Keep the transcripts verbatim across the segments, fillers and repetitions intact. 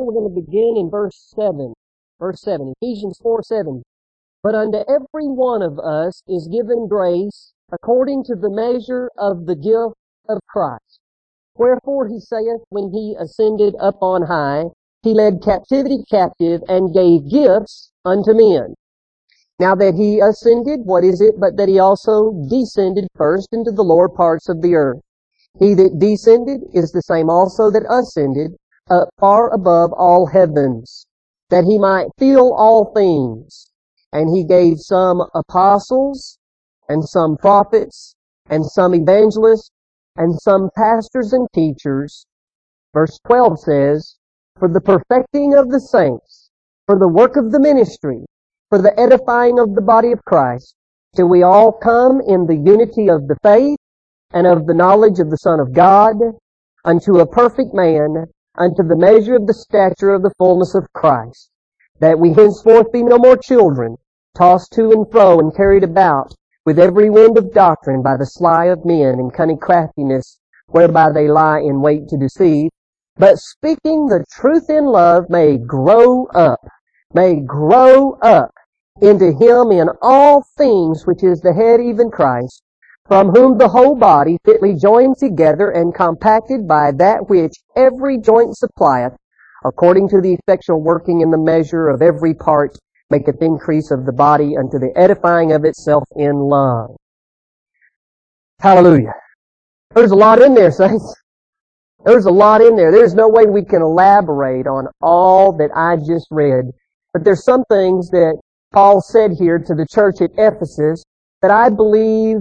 we're going to begin in verse seven. Verse seven, Ephesians four seven. But unto every one of us is given grace according to the measure of the gift of Christ. Wherefore he saith, when he ascended up on high, he led captivity captive and gave gifts unto men. Now that he ascended, what is it but that he also descended first into the lower parts of the earth? He that descended is the same also that ascended up far above all heavens, that he might fill all things. And he gave some apostles, and some prophets, and some evangelists, and some pastors and teachers. Verse twelve says, for the perfecting of the saints, for the work of the ministry, for the edifying of the body of Christ, till we all come in the unity of the faith and of the knowledge of the Son of God, unto a perfect man, unto the measure of the stature of the fullness of Christ, that we henceforth be no more children, tossed to and fro and carried about with every wind of doctrine by the sly of men and cunning craftiness, whereby they lie in wait to deceive, but speaking the truth in love may grow up, may grow up into him in all things which is the head, even Christ, from whom the whole body fitly joined together and compacted by that which every joint supplieth, according to the effectual working in the measure of every part, maketh increase of the body unto the edifying of itself in love. Hallelujah. There's a lot in there, saints. There's a lot in there. There's no way we can elaborate on all that I just read. But there's some things that Paul said here to the church at Ephesus that I believe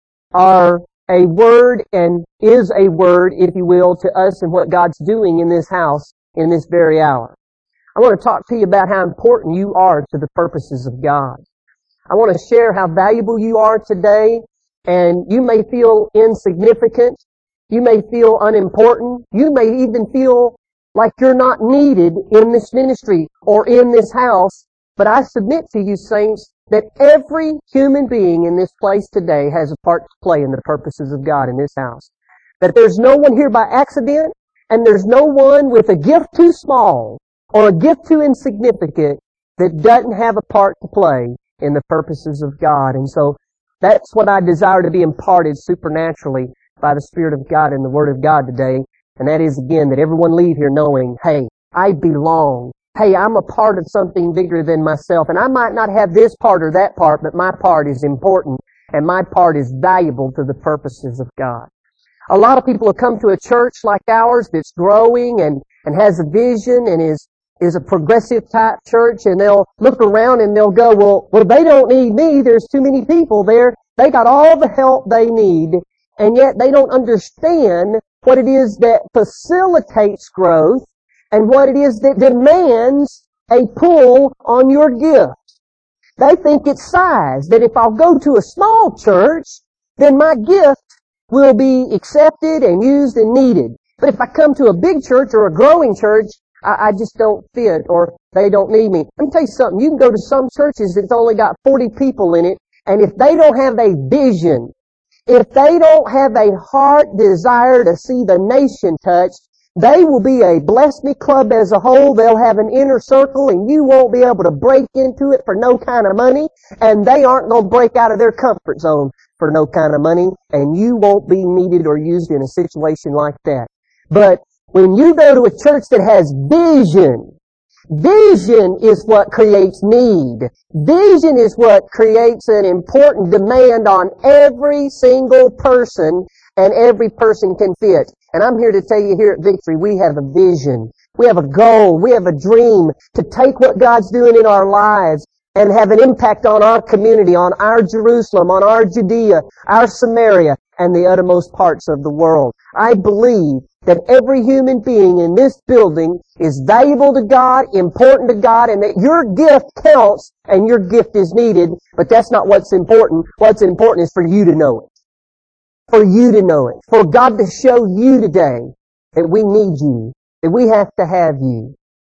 are a word and is a word, if you will, to us and what God's doing in this house in this very hour. I want to talk to you about how important you are to the purposes of God. I want to share how valuable you are today, and you may feel insignificant. You may feel unimportant. You may even feel like you're not needed in this ministry or in this house. But I submit to you, saints, that every human being in this place today has a part to play in the purposes of God in this house. That there's no one here by accident, and there's no one with a gift too small or a gift too insignificant that doesn't have a part to play in the purposes of God. And so that's what I desire to be imparted supernaturally by the Spirit of God and the Word of God today. And that is, again, that everyone leave here knowing, hey, I belong. Hey, I'm a part of something bigger than myself. And I might not have this part or that part, but my part is important and my part is valuable to the purposes of God. A lot of people have come to a church like ours that's growing and, and has a vision and is is a progressive type church, and they'll look around and they'll go, well, well, they don't need me. There's too many people there. They got all the help they need, and yet they don't understand what it is that facilitates growth and what it is that demands a pull on your gift. They think it's size, that if I'll go to a small church, then my gift will be accepted and used and needed. But if I come to a big church or a growing church, I, I just don't fit, or they don't need me. Let me tell you something. You can go to some churches that's only got forty people in it, and if they don't have a vision, if they don't have a heart desire to see the nation touched, they will be a Bless Me Club as a whole. They'll have an inner circle, and you won't be able to break into it for no kind of money, and they aren't going to break out of their comfort zone for no kind of money, and you won't be needed or used in a situation like that. But when you go to a church that has vision, vision is what creates need. Vision is what creates an important demand on every single person, and every person can fit. And I'm here to tell you here at Victory, we have a vision. We have a goal. We have a dream to take what God's doing in our lives and have an impact on our community, on our Jerusalem, on our Judea, our Samaria, and the uttermost parts of the world. I believe that every human being in this building is valuable to God, important to God, and that your gift counts and your gift is needed, but that's not what's important. What's important is for you to know it. For you to know it. For God to show you today that we need you, that we have to have you.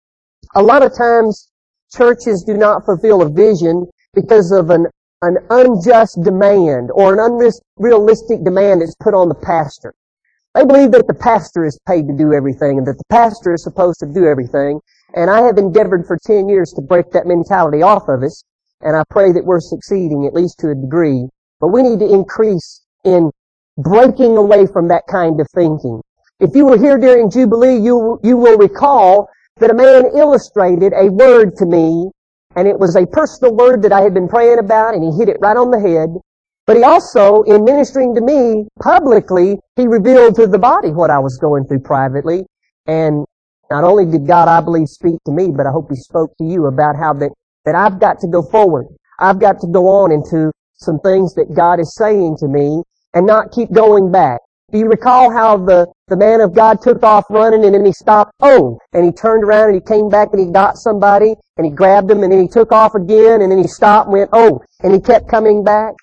A lot of times, churches do not fulfill a vision because of an, an unjust demand or an unrealistic demand that's put on the pastor. They believe that the pastor is paid to do everything and that the pastor is supposed to do everything. And I have endeavored for ten years to break that mentality off of us, and I pray that we're succeeding at least to a degree. But we need to increase in breaking away from that kind of thinking. If you were here during Jubilee, you, you will recall that a man illustrated a word to me, and it was a personal word that I had been praying about, and he hit it right on the head. But he also, in ministering to me publicly, he revealed to the body what I was going through privately. And not only did God, I believe, speak to me, but I hope He spoke to you about how that, that I've got to go forward. I've got to go on into some things that God is saying to me and not keep going back. Do you recall how the, the man of God took off running and then he stopped? Oh! And he turned around and he came back and he got somebody and he grabbed him and then he took off again and then he stopped and went, oh! And he kept coming back.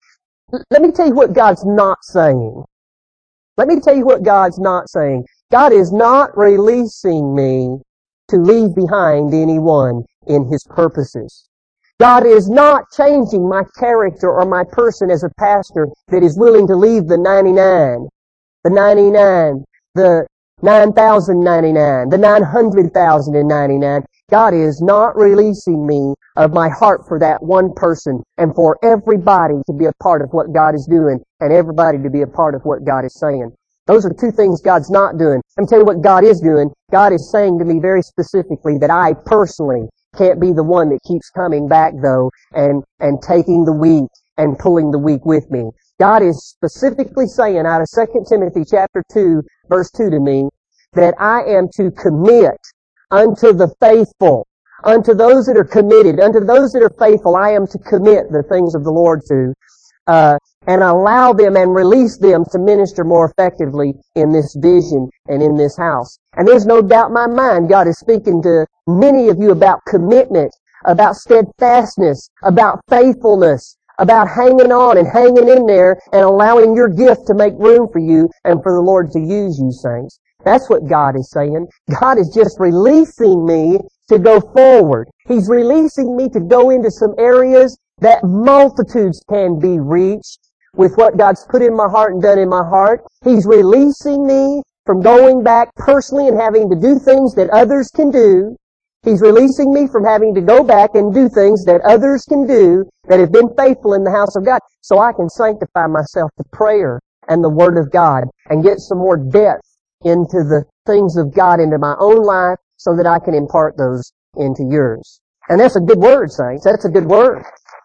Let me tell you what God's not saying. Let me tell you what God's not saying. God is not releasing me to leave behind anyone in His purposes. God is not changing my character or my person as a pastor that is willing to leave the ninety-nine, the ninety-nine, the nine thousand ninety-nine, the nine hundred thousand ninety-nine. God is not releasing me of my heart for that one person and for everybody to be a part of what God is doing and everybody to be a part of what God is saying. Those are two things God's not doing. Let me tell you what God is doing. God is saying to me very specifically that I personally can't be the one that keeps coming back though and, and taking the weak and pulling the weak with me. God is specifically saying out of Second Timothy chapter two verse two to me that I am to commit unto the faithful, unto those that are committed, unto those that are faithful, I am to commit the things of the Lord to, uh, and allow them and release them to minister more effectively in this vision and in this house. And there's no doubt in my mind God is speaking to many of you about commitment, about steadfastness, about faithfulness, about hanging on and hanging in there and allowing your gift to make room for you and for the Lord to use you, saints. That's what God is saying. God is just releasing me to go forward. He's releasing me to go into some areas that multitudes can be reached with what God's put in my heart and done in my heart. He's releasing me from going back personally and having to do things that others can do. He's releasing me from having to go back and do things that others can do that have been faithful in the house of God so I can sanctify myself to prayer and the Word of God and get some more depth into the things of God into my own life so that I can impart those into yours. And that's a good word, saints. That's a good word.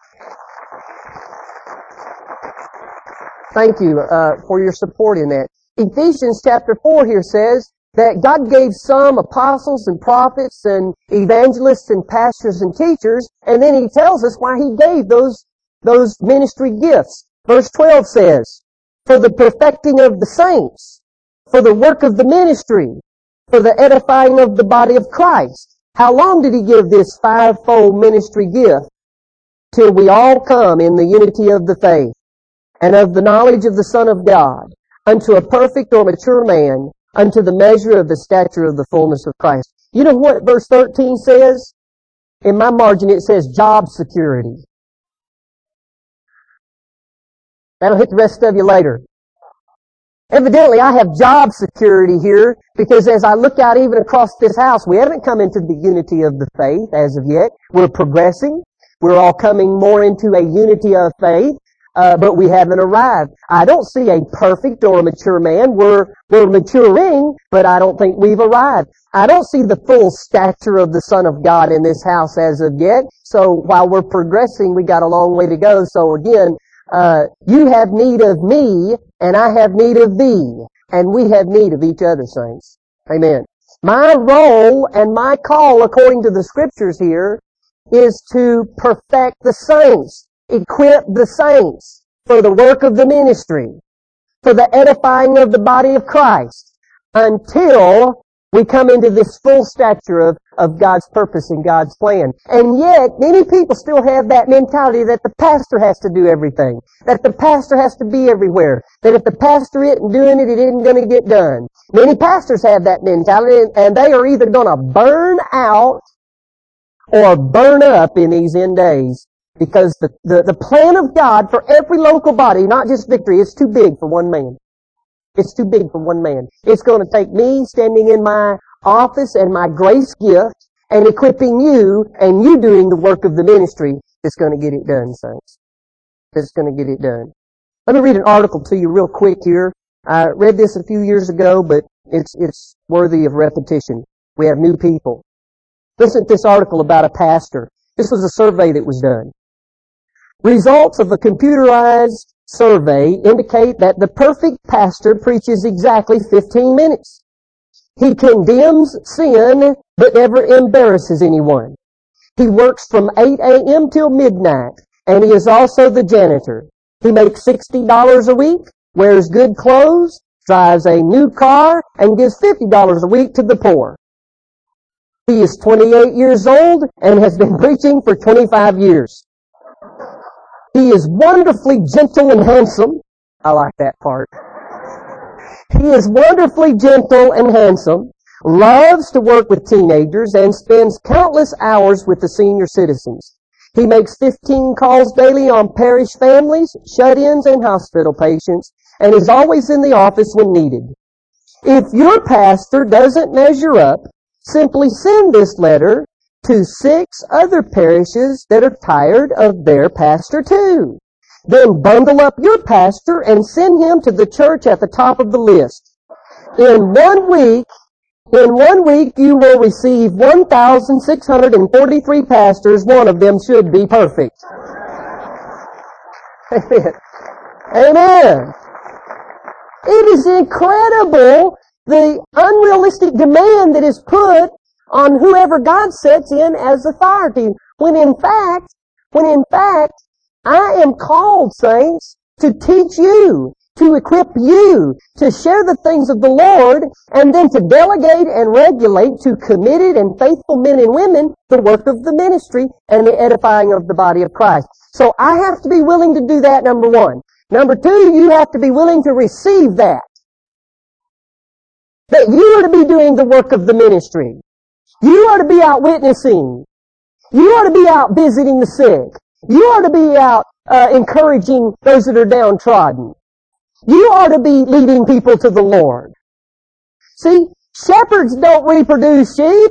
Thank you uh, for your support in that. Ephesians chapter four here says that God gave some apostles and prophets and evangelists and pastors and teachers, and then He tells us why He gave those, those ministry gifts. Verse twelve says, for the perfecting of the saints, for the work of the ministry, for the edifying of the body of Christ. How long did He give this fivefold ministry gift? Till we all come in the unity of the faith and of the knowledge of the Son of God, unto a perfect or mature man, unto the measure of the stature of the fullness of Christ. You know what verse thirteen says? In my margin it says job security. That'll hit the rest of you later. Evidently, I have job security here because as I look out even across this house, we haven't come into the unity of the faith as of yet. We're progressing. We're all coming more into a unity of faith, uh, but we haven't arrived. I don't see a perfect or a mature man. We're, we're maturing, but I don't think we've arrived. I don't see the full stature of the Son of God in this house as of yet. So while we're progressing, we got a long way to go. So again, Uh, you have need of me, and I have need of thee, and we have need of each other, saints. Amen. My role and my call, according to the Scriptures here, is to perfect the saints, equip the saints for the work of the ministry, for the edifying of the body of Christ, until we come into this full stature of, of God's purpose and God's plan. And yet, many people still have that mentality that the pastor has to do everything. That the pastor has to be everywhere. That if the pastor isn't doing it, it isn't going to get done. Many pastors have that mentality, and they are either going to burn out or burn up in these end days. Because the, the, the plan of God for every local body, not just Victory, it's too big for one man. It's too big for one man. It's going to take me standing in my office and my grace gift and equipping you and you doing the work of the ministry that's going to get it done, saints. That's going to get it done. Let me read an article to you real quick here. I read this a few years ago, but it's, it's worthy of repetition. We have new people. Listen to this article about a pastor. This was a survey that was done. Results of a computerized survey indicate that the perfect pastor preaches exactly fifteen minutes. He condemns sin, but never embarrasses anyone. He works from eight a.m. till midnight, and he is also the janitor. He makes sixty dollars a week, wears good clothes, drives a new car, and gives fifty dollars a week to the poor. He is twenty-eight years old and has been preaching for twenty-five years. He is wonderfully gentle and handsome. I like that part. He is wonderfully gentle and handsome, loves to work with teenagers, and spends countless hours with the senior citizens. He makes fifteen calls daily on parish families, shut-ins, and hospital patients, and is always in the office when needed. If your pastor doesn't measure up, simply send this letter to six other parishes that are tired of their pastor too. Then bundle up your pastor and send him to the church at the top of the list. In one week, in one week you will receive one thousand six hundred forty-three pastors. One of them should be perfect. Amen. Amen. It is incredible the unrealistic demand that is put on whoever God sets in as authority. When in fact, when in fact, I am called, saints, to teach you, to equip you, to share the things of the Lord, and then to delegate and regulate to committed and faithful men and women the work of the ministry and the edifying of the body of Christ. So I have to be willing to do that, number one. Number two, you have to be willing to receive that. That you are to be doing the work of the ministry. You are to be out witnessing. You are to be out visiting the sick. You are to be out uh, encouraging those that are downtrodden. You are to be leading people to the Lord. See, shepherds don't reproduce sheep.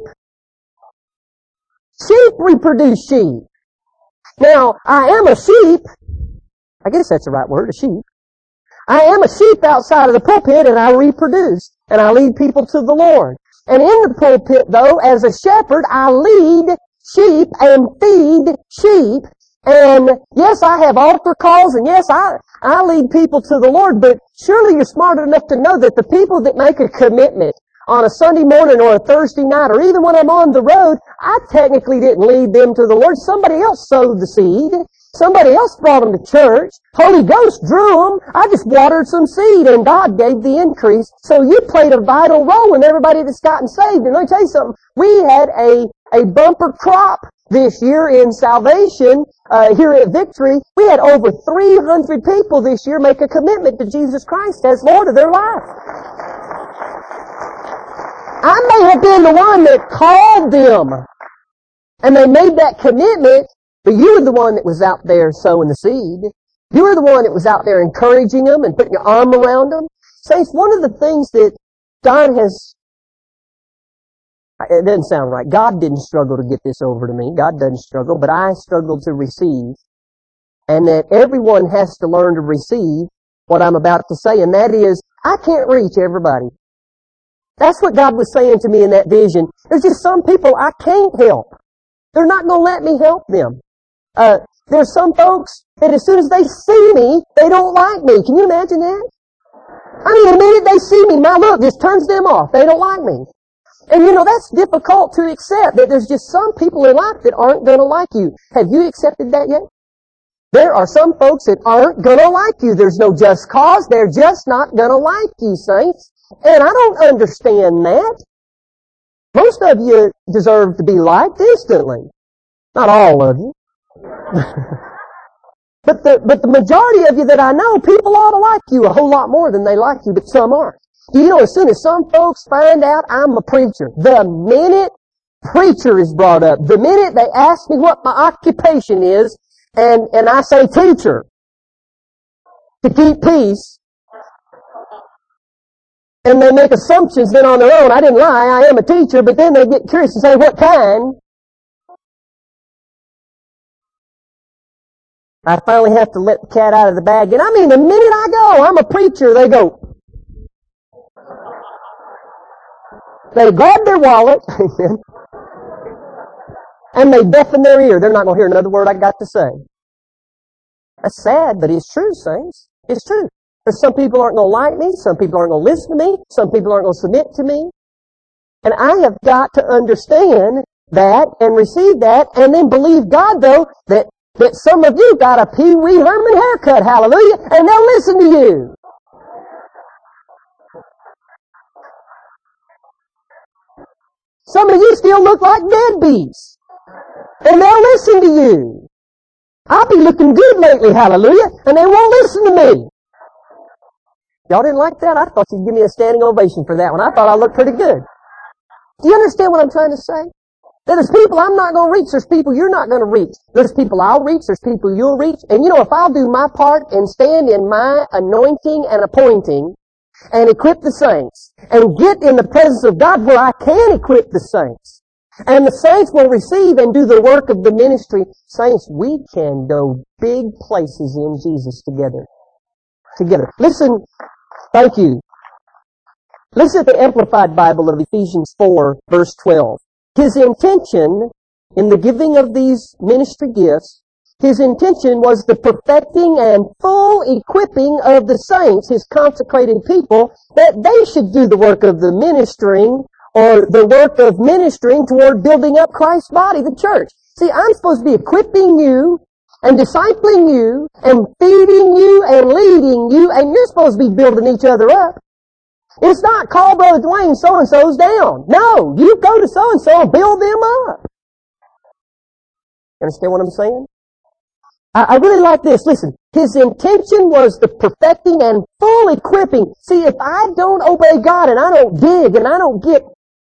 Sheep reproduce sheep. Now, I am a sheep. I guess that's the right word, a sheep. I am a sheep outside of the pulpit, and I reproduce, and I lead people to the Lord. And in the pulpit, though, as a shepherd, I lead sheep and feed sheep. And yes, I have altar calls, and yes, I, I lead people to the Lord, but surely you're smart enough to know that the people that make a commitment on a Sunday morning or a Thursday night, or even when I'm on the road, I technically didn't lead them to the Lord. Somebody else sowed the seed. Somebody else brought them to church. Holy Ghost drew them. I just watered some seed, and God gave the increase. So you played a vital role in everybody that's gotten saved. And let me tell you something. We had a, a bumper crop this year in salvation uh, here at Victory. We had over three hundred people this year make a commitment to Jesus Christ as Lord of their life. I may have been the one that called them, and they made that commitment, but you were the one that was out there sowing the seed. You were the one that was out there encouraging them and putting your arm around them. Saints, one of the things that God has, it doesn't sound right. God didn't struggle to get this over to me. God doesn't struggle, but I struggle to receive. And that everyone has to learn to receive what I'm about to say, and that is, I can't reach everybody. That's what God was saying to me in that vision. There's just some people I can't help. They're not going to let me help them. Uh, there's some folks that as soon as they see me, they don't like me. Can you imagine that? I mean, the minute they see me, my look just turns them off. They don't like me. And you know, that's difficult to accept, that there's just some people in life that aren't going to like you. Have you accepted that yet? There are some folks that aren't going to like you. There's no just cause. They're just not going to like you, saints. And I don't understand that. Most of you deserve to be liked instantly. Not all of you. but the but the majority of you that I know, people ought to like you a whole lot more than they like you, but some aren't. You know, as soon as some folks find out I'm a preacher, the minute preacher is brought up, the minute they ask me what my occupation is, and, and I say teacher, to keep peace, And they make assumptions then on their own. I didn't lie, I am a teacher, but then they get curious and say, what kind? I finally have to let the cat out of the bag. And I mean, the minute I go, I'm a preacher, they go. They grab their wallet, and they deafen their ear. They're not going to hear another word I got to say. That's sad, but it's true, saints. It's true. Because some people aren't going to like me, some people aren't going to listen to me, some people aren't going to submit to me. And I have got to understand that and receive that, and then believe God, though, that that some of you got a Pee Wee Herman haircut, hallelujah, and they'll listen to you. Some of you still look like deadbeats, and they'll listen to you. I'll be looking good lately, hallelujah, and they won't listen to me. Y'all didn't like that? I thought you'd give me a standing ovation for that one. I thought I looked pretty good. Do you understand what I'm trying to say? That there's people I'm not going to reach, there's people you're not going to reach. There's people I'll reach, there's people you'll reach. And you know, if I'll do my part and stand in my anointing and appointing and equip the saints and get in the presence of God where I can equip the saints, and the saints will receive and do the work of the ministry, saints, we can go big places in Jesus together. Together. Listen, thank you. Listen at the Amplified Bible of Ephesians four, verse twelve. His intention in the giving of these ministry gifts, his intention was the perfecting and full equipping of the saints, his consecrated people, that they should do the work of the ministering, or the work of ministering toward building up Christ's body, the church. See, I'm supposed to be equipping you, and discipling you, and feeding you, and leading you, and you're supposed to be building each other up. It's not call Brother Dwayne so-and-so's down. No, you go to so-and-so and build them up. Understand what I'm saying? I, I really like this. Listen, his intention was the perfecting and full equipping. See, if I don't obey God and I don't dig and I don't get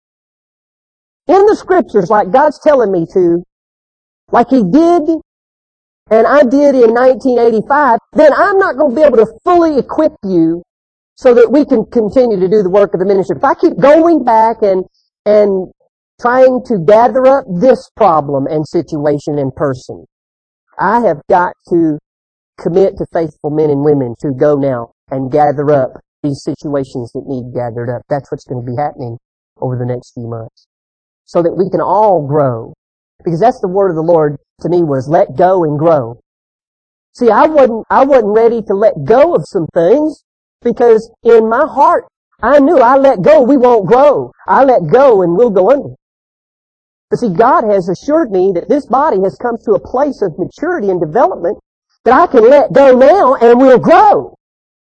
in the Scriptures like God's telling me to, like He did and I did in nineteen eighty-five, then I'm not going to be able to fully equip you so that we can continue to do the work of the ministry. If I keep going back and and trying to gather up this problem and situation in person, I have got to commit to faithful men and women to go now and gather up these situations that need gathered up. That's what's going to be happening over the next few months. So that we can all grow. Because that's the word of the Lord to me, was let go and grow. See, I wasn't, I wasn't ready to let go of some things, because in my heart, I knew I let go, we won't grow. I let go and we'll go under. But see, God has assured me that this body has come to a place of maturity and development that I can let go now and we'll grow.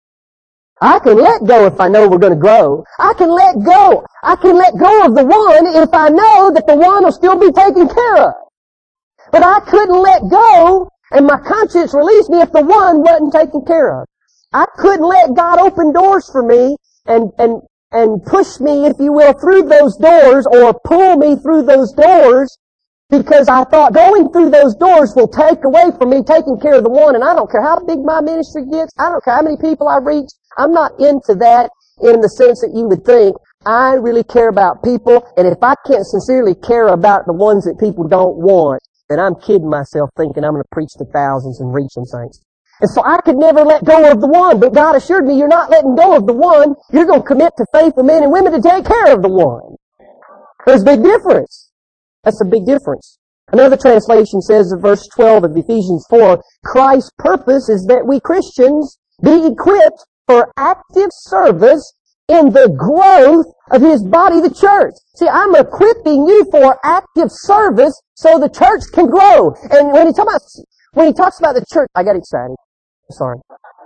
I can let go if I know we're going to grow. I can let go. I can let go of the one if I know that the one will still be taken care of. But I couldn't let go, and my conscience released me if the one wasn't taken care of. I couldn't let God open doors for me and, and, and push me, if you will, through those doors or pull me through those doors because I thought going through those doors will take away from me taking care of the one, and I don't care how big my ministry gets. I don't care how many people I reach. I'm not into that in the sense that you would think. I really care about people, and if I can't sincerely care about the ones that people don't want, then I'm kidding myself thinking I'm going to preach to thousands and reach them saints. And so I could never let go of the one, but God assured me you're not letting go of the one. You're going to commit to faithful men and women to take care of the one. There's a big difference. That's a big difference. Another translation says in verse twelve of Ephesians four, Christ's purpose is that we Christians be equipped for active service in the growth of His body, the church. See, I'm equipping you for active service so the church can grow. And when he talks about, when he talks about the church, I got excited. Sorry.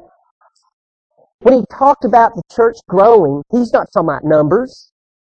When he talked about the church growing, he's not talking about numbers.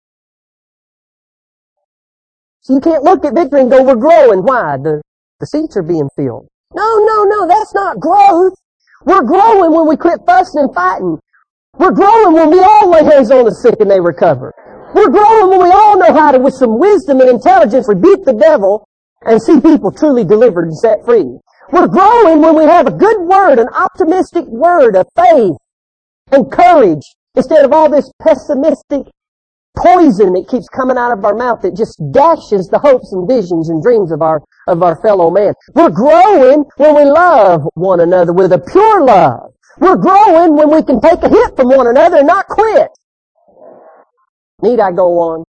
So you can't look at Victory and go, we're growing. Why? The, the seats are being filled. No, no, no, that's not growth. We're growing when we quit fussing and fighting. We're growing when we all lay hands on the sick and they recover. We're growing when we all know how to, with some wisdom and intelligence, rebuke the devil and see people truly delivered and set free. We're growing when we have a good word, an optimistic word of faith and courage Instead of all this pessimistic poison that keeps coming out of our mouth that just dashes the hopes and visions and dreams of our, of our fellow man. We're growing when we love one another with a pure love. We're growing when we can take a hit from one another and not quit. Need I go on?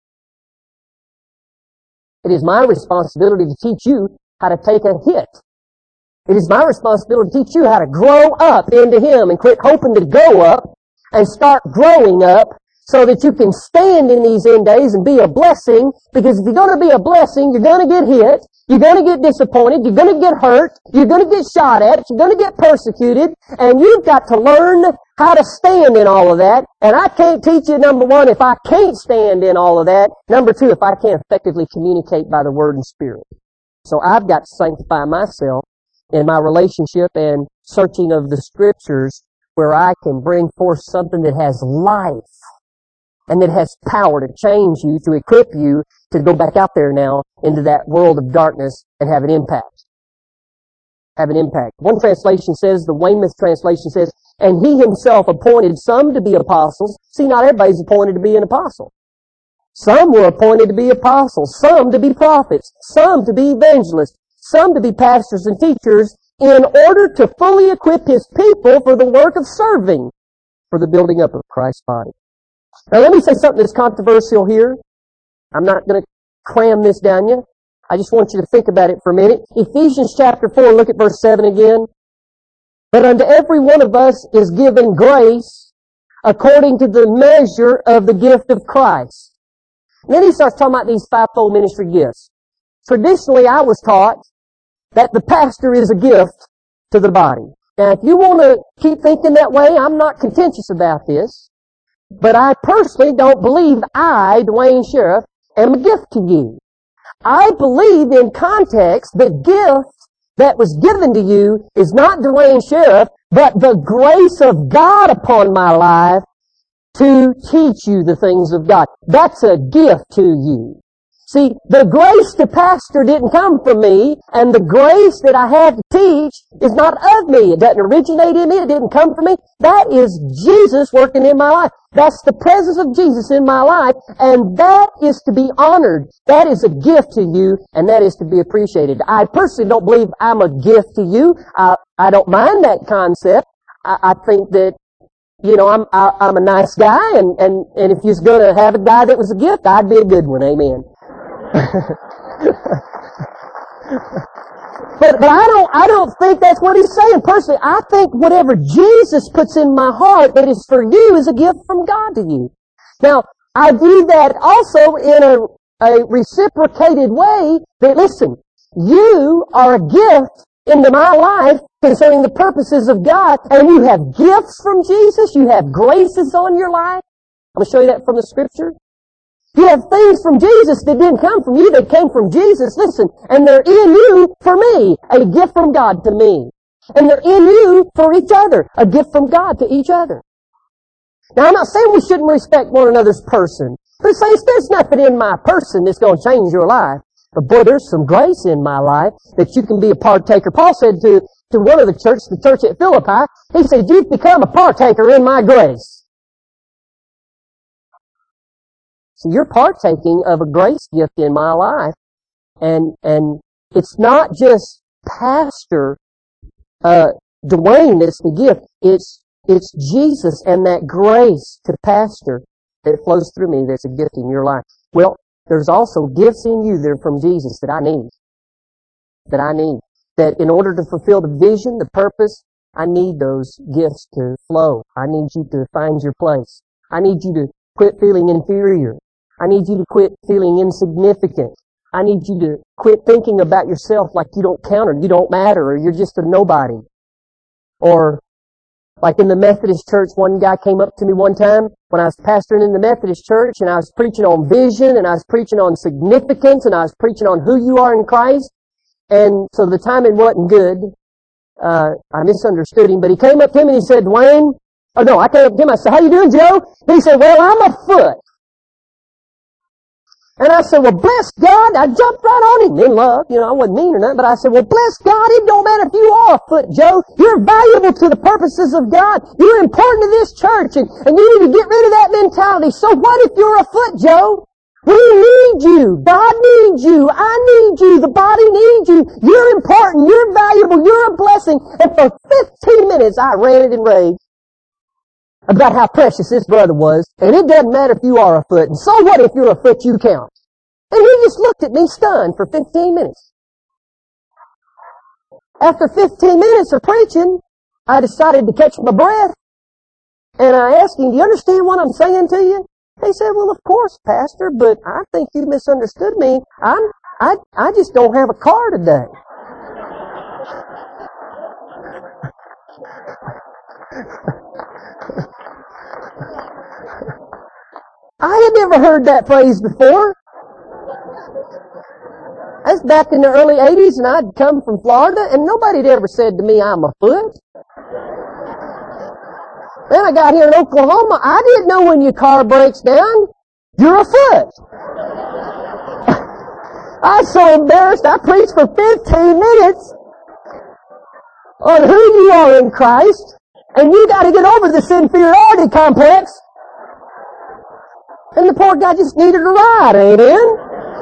It is my responsibility to teach you how to take a hit. It is my responsibility to teach you how to grow up into Him and quit hoping to go up and start growing up so that you can stand in these end days and be a blessing. Because if you're going to be a blessing, you're going to get hit, you're going to get disappointed, you're going to get hurt, you're going to get shot at, you're going to get persecuted, and you've got to learn how to stand in all of that. And I can't teach you, number one, if I can't stand in all of that. Number two, if I can't effectively communicate by the Word and Spirit. So I've got to sanctify myself in my relationship and searching of the Scriptures where I can bring forth something that has life and that has power to change you, to equip you to go back out there now into that world of darkness and have an impact. Have an impact. One translation says, the Weymouth translation says, and He Himself appointed some to be apostles. See, not everybody's appointed to be an apostle. Some were appointed to be apostles, some to be prophets, some to be evangelists, some to be pastors and teachers, in order to fully equip His people for the work of serving, for the building up of Christ's body. Now let me say something that's controversial here. I'm not going to cram this down you. I just want you to think about it for a minute. Ephesians chapter four, look at verse seven again. But unto every one of us is given grace according to the measure of the gift of Christ. And then he starts talking about these fivefold ministry gifts. Traditionally, I was taught that the pastor is a gift to the body. Now, if you want to keep thinking that way, I'm not contentious about this. But I personally don't believe I, Dwayne Sheriff, am a gift to you. I believe in context the gift that was given to you is not Dwayne Sheriff, but the grace of God upon my life to teach you the things of God. That's a gift to you. See, the grace to pastor didn't come from me, and the grace that I have to teach is not of me. It doesn't originate in me. It didn't come from me. That is Jesus working in my life. That's the presence of Jesus in my life, and that is to be honored. That is a gift to you, and that is to be appreciated. I personally don't believe I'm a gift to you. I, I don't mind that concept. I, I think that You know, I'm I, I'm a nice guy, and, and, and if you're going to have a guy that was a gift, I'd be a good one. Amen. but but I don't I don't think that's what he's saying. Personally, I think whatever Jesus puts in my heart that is for you is a gift from God to you. Now, I view that also in a, a reciprocated way that, listen, you are a gift into my life concerning the purposes of God, and you have gifts from Jesus, you have graces on your life. I'm going to show you that from the Scripture. You have things from Jesus that didn't come from you, that came from Jesus, listen, and they're in you for me, a gift from God to me. And they're in you for each other, a gift from God to each other. Now, I'm not saying we shouldn't respect one another's person, but saying there's nothing in my person that's going to change your life. But boy, there's some grace in my life that you can be a partaker. Paul said to, to one of the church, the church at Philippi, he said, you've become a partaker in my grace. So you're partaking of a grace gift in my life. And, and it's not just Pastor, uh, Dwayne that's the gift. It's, it's Jesus and that grace to pastor that flows through me that's a gift in your life. Well, there's also gifts in you that are from Jesus that I need. That I need. That in order to fulfill the vision, the purpose, I need those gifts to flow. I need you to find your place. I need you to quit feeling inferior. I need you to quit feeling insignificant. I need you to quit thinking about yourself like you don't count or you don't matter or you're just a nobody. Or like in the Methodist church, one guy came up to me one time when I was pastoring in the Methodist church, and I was preaching on vision, and I was preaching on significance, and I was preaching on who you are in Christ. And so the timing wasn't good. Uh, I misunderstood him, but he came up to me and he said, Dwayne, oh no, I came up to him, I said, how you doing, Joe? And he said, well, I'm a foot. And I said, well, bless God. I jumped right on him in love. You know, I wasn't mean or nothing, but I said, well, bless God. It don't matter if you are a foot, Joe. You're valuable to the purposes of God. You're important to this church, and, and you need to get rid of that mentality. So what if you're a foot, Joe? We need you. God needs you. I need you. The body needs you. You're important. You're valuable. You're a blessing. And for fifteen minutes, I ranted and raved about how precious this brother was. And it doesn't matter if you are a foot. And so what if you're a foot, you count. And he just looked at me stunned for fifteen minutes. After fifteen minutes of preaching, I decided to catch my breath. And I asked him, do you understand what I'm saying to you? He said, well, of course, Pastor, but I think you misunderstood me. I'm, I, I just don't have a car today. I had never heard that phrase before. That's back in the early eighties, and I'd come from Florida, and nobody had ever said to me, I'm a foot. Then I got here in Oklahoma. I didn't know when your car breaks down, you're a foot. I was so embarrassed. I preached for fifteen minutes on who you are in Christ, and you got to get over this inferiority complex. And the poor guy just needed a ride, amen?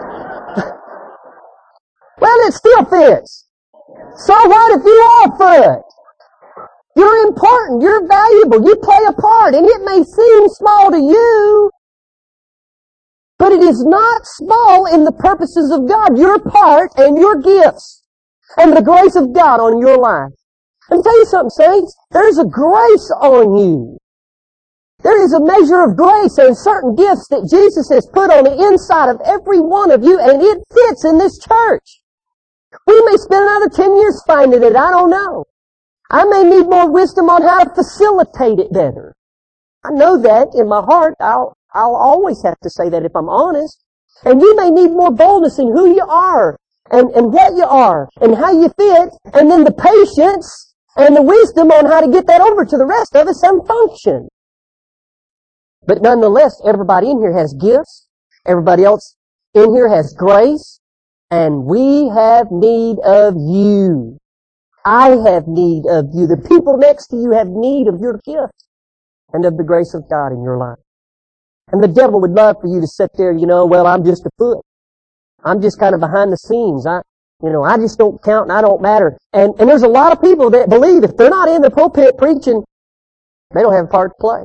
Well, it still fits. So what if you are a foot? You're important. You're valuable. You play a part. And it may seem small to you, but it is not small in the purposes of God. Your part and your gifts and the grace of God on your life. Let me tell you something, saints. There's a grace on you. There is a measure of grace and certain gifts that Jesus has put on the inside of every one of you, and it fits in this church. We may spend another ten years finding it. I don't know. I may need more wisdom on how to facilitate it better. I know that in my heart. I'll, I'll always have to say that if I'm honest. And you may need more boldness in who you are and, and what you are and how you fit, and then the patience and the wisdom on how to get that over to the rest of us and function. But nonetheless, everybody in here has gifts. Everybody else in here has grace. And we have need of you. I have need of you. The people next to you have need of your gift and of the grace of God in your life. And the devil would love for you to sit there, you know, well, I'm just a foot. I'm just kind of behind the scenes. I, you know, I just don't count and I don't matter. And, and there's a lot of people that believe if they're not in the pulpit preaching, they don't have a part to play.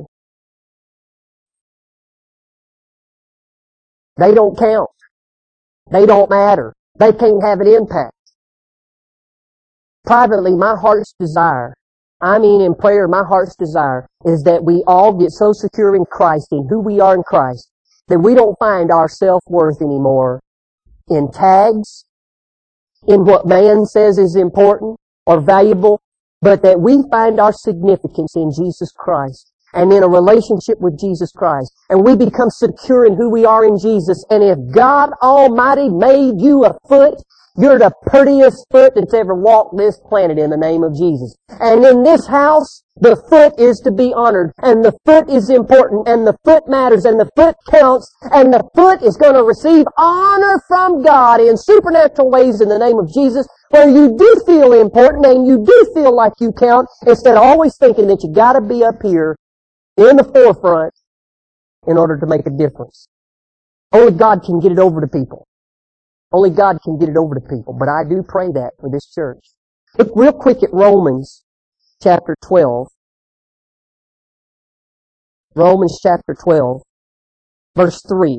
They don't count. They don't matter. They can't have an impact. Privately, my heart's desire, I mean in prayer, my heart's desire is that we all get so secure in Christ, in who we are in Christ, that we don't find our self-worth anymore in tags, in what man says is important or valuable, but that we find our significance in Jesus Christ and in a relationship with Jesus Christ. And we become secure in who we are in Jesus. And if God Almighty made you a foot, you're the prettiest foot that's ever walked this planet in the name of Jesus. And in this house, the foot is to be honored, and the foot is important, and the foot matters, and the foot counts, and the foot is going to receive honor from God in supernatural ways in the name of Jesus, where you do feel important and you do feel like you count, instead of always thinking that you got to be up here in the forefront in order to make a difference. Only God can get it over to people. Only God can get it over to people. But I do pray that for this church. Look real quick at Romans chapter twelve. Romans chapter twelve, verse three.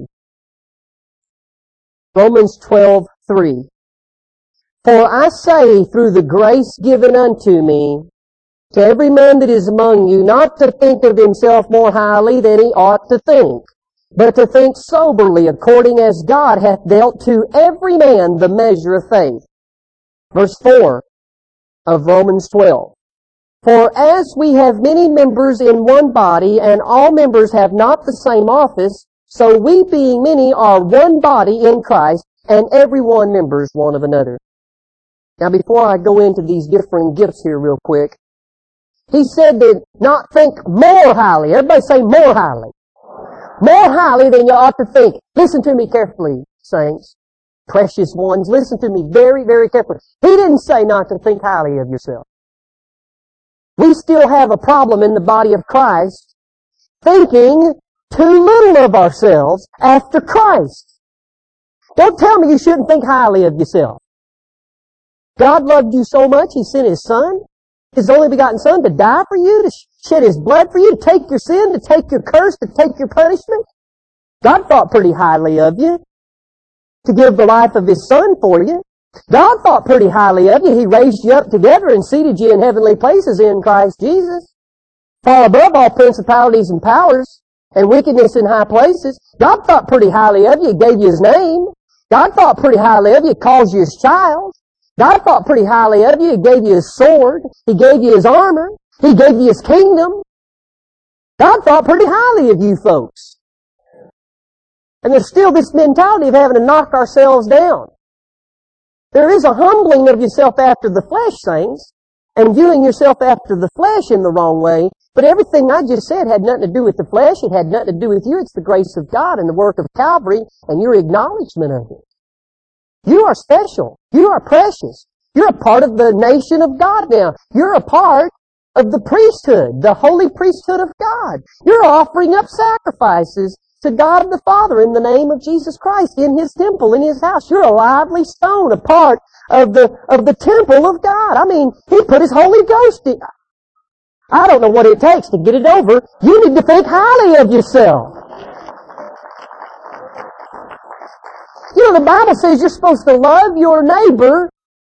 Romans twelve, three. For I say through the grace given unto me, to every man that is among you, not to think of himself more highly than he ought to think, but to think soberly, according as God hath dealt to every man the measure of faith. Verse four of Romans twelve. For as we have many members in one body, and all members have not the same office, so we being many are one body in Christ, and every one members one of another. Now before I go into these differing gifts here real quick, he said to not think more highly. Everybody say more highly. More highly than you ought to think. Listen to me carefully, saints. Precious ones, listen to me very, very carefully. He didn't say not to think highly of yourself. We still have a problem in the body of Christ thinking too little of ourselves after Christ. Don't tell me you shouldn't think highly of yourself. God loved you so much, He sent His Son, His only begotten Son, to die for you, to shed His blood for you, to take your sin, to take your curse, to take your punishment. God thought pretty highly of you, to give the life of His Son for you. God thought pretty highly of you. He raised you up together and seated you in heavenly places in Christ Jesus, far above all principalities and powers and wickedness in high places. God thought pretty highly of you. He gave you His name. God thought pretty highly of you. He calls you His child. God thought pretty highly of you. He gave you His sword. He gave you His armor. He gave you His kingdom. God thought pretty highly of you folks. And there's still this mentality of having to knock ourselves down. There is a humbling of yourself after the flesh, saints, and viewing yourself after the flesh in the wrong way. But everything I just said had nothing to do with the flesh. It had nothing to do with you. It's the grace of God and the work of Calvary and your acknowledgement of it. You are special. You are precious. You're a part of the nation of God now. You're a part of the priesthood, the holy priesthood of God. You're offering up sacrifices to God the Father in the name of Jesus Christ in His temple, in His house. You're a lively stone, a part of the, of the temple of God. I mean, He put His Holy Ghost in. I don't know what it takes to get it over. You need to think highly of yourself. You know, the Bible says you're supposed to love your neighbor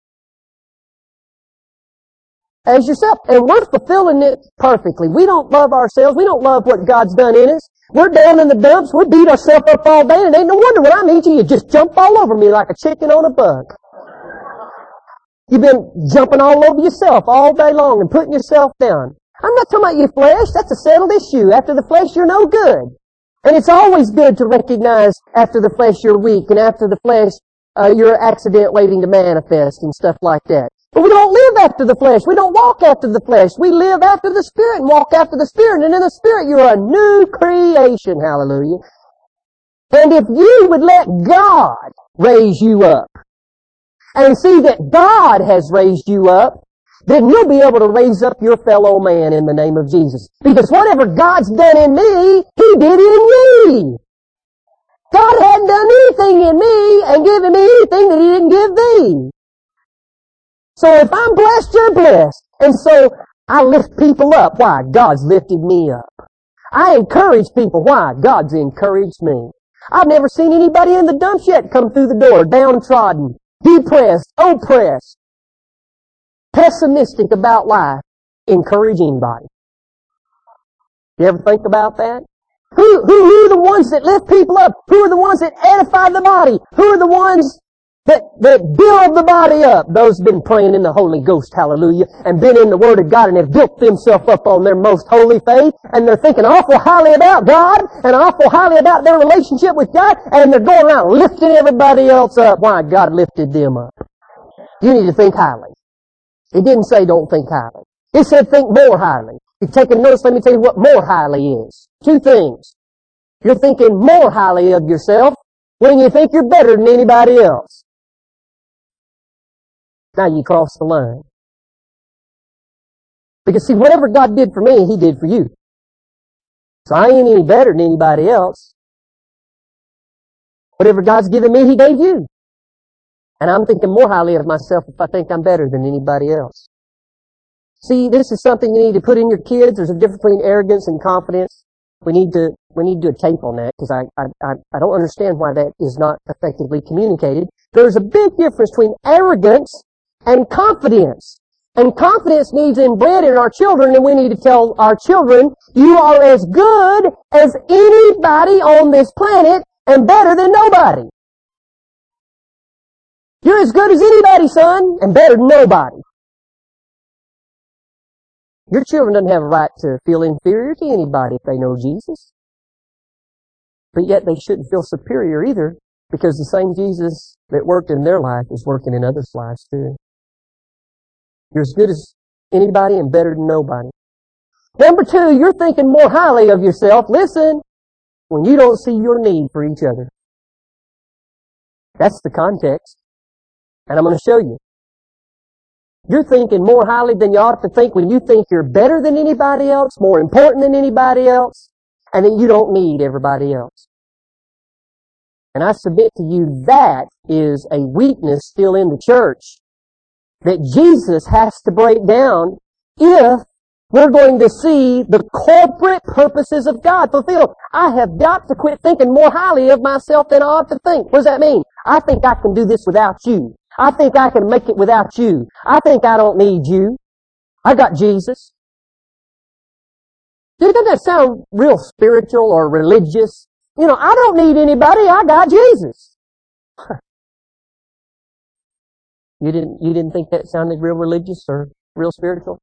as yourself. And we're fulfilling it perfectly. We don't love ourselves. We don't love what God's done in us. We're down in the dumps. We beat ourselves up all day. And it ain't no wonder when I meet you, you just jump all over me like a chicken on a bug. You've been jumping all over yourself all day long and putting yourself down. I'm not talking about your flesh. That's a settled issue. After the flesh, you're no good. And it's always good to recognize after the flesh you're weak, and after the flesh uh, you're an accident waiting to manifest and stuff like that. But we don't live after the flesh. We don't walk after the flesh. We live after the Spirit and walk after the Spirit. And in the Spirit you're a new creation. Hallelujah. And if you would let God raise you up and see that God has raised you up, then you'll be able to raise up your fellow man in the name of Jesus. Because whatever God's done in me, He did in me. God hadn't done anything in me and given me anything that He didn't give thee. So if I'm blessed, you're blessed. And so I lift people up. Why? God's lifted me up. I encourage people. Why? God's encouraged me. I've never seen anybody in the dumps yet come through the door downtrodden, depressed, oppressed, pessimistic about life, encourage anybody. You ever think about that? Who, who, who are the ones that lift people up? Who are the ones that edify the body? Who are the ones that, that build the body up? Those who've been praying in the Holy Ghost, hallelujah, and been in the Word of God and have built themselves up on their most holy faith, and they're thinking awful highly about God and awful highly about their relationship with God, and they're going around lifting everybody else up. Why? God lifted them up. You need to think highly. It didn't say don't think highly. It said think more highly. If you take a notice, let me tell you what more highly is. Two things. You're thinking more highly of yourself when you think you're better than anybody else. Now you cross the line. Because see, whatever God did for me, He did for you. So I ain't any better than anybody else. Whatever God's given me, He gave you. And I'm thinking more highly of myself if I think I'm better than anybody else. See, this is something you need to put in your kids. There's a difference between arrogance and confidence. We need to, we need to do a tape on that because I, I, I don't understand why that is not effectively communicated. There's a big difference between arrogance and confidence. And confidence needs inbred in our children, and we need to tell our children, you are as good as anybody on this planet and better than nobody. You're as good as anybody, son, and better than nobody. Your children don't have a right to feel inferior to anybody if they know Jesus. But yet they shouldn't feel superior either, because the same Jesus that worked in their life is working in others' lives too. You're as good as anybody and better than nobody. Number two, you're thinking more highly of yourself. Listen, when you don't see your need for each other. That's the context. And I'm going to show you. You're thinking more highly than you ought to think when you think you're better than anybody else, more important than anybody else, and that you don't need everybody else. And I submit to you that is a weakness still in the church that Jesus has to break down if we're going to see the corporate purposes of God fulfilled. I have got to quit thinking more highly of myself than I ought to think. What does that mean? I think I can do this without you. I think I can make it without you. I think I don't need you. I got Jesus. Doesn't that sound real spiritual or religious? You know, I don't need anybody. I got Jesus. You didn't, you didn't think that sounded real religious or real spiritual?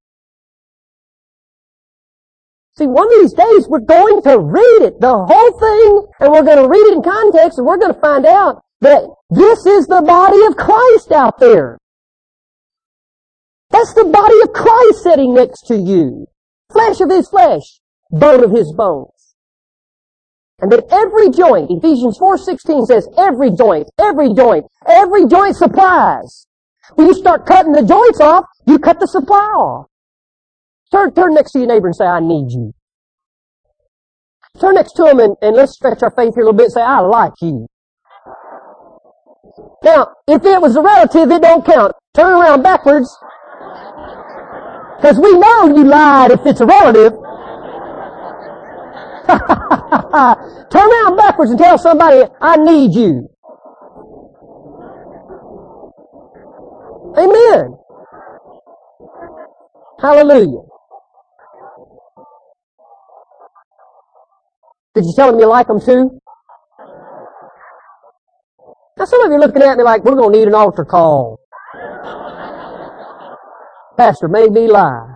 See, one of these days we're going to read it, the whole thing, and we're going to read it in context, and we're going to find out that this is the body of Christ out there. That's the body of Christ sitting next to you. Flesh of His flesh, bone of His bones. And that every joint, Ephesians four sixteen says, every joint, every joint, every joint supplies. When you start cutting the joints off, you cut the supply off. Turn, turn next to your neighbor and say, I need you. Turn next to him and, and let's stretch our faith here a little bit and say, I like you. Now, if it was a relative, it don't count. Turn around backwards. Because we know you lied if it's a relative. Turn around backwards and tell somebody, I need you. Amen. Hallelujah. Did you tell them you like them too? Now some of you are looking at me like, we're going to need an altar call. Pastor made me lie.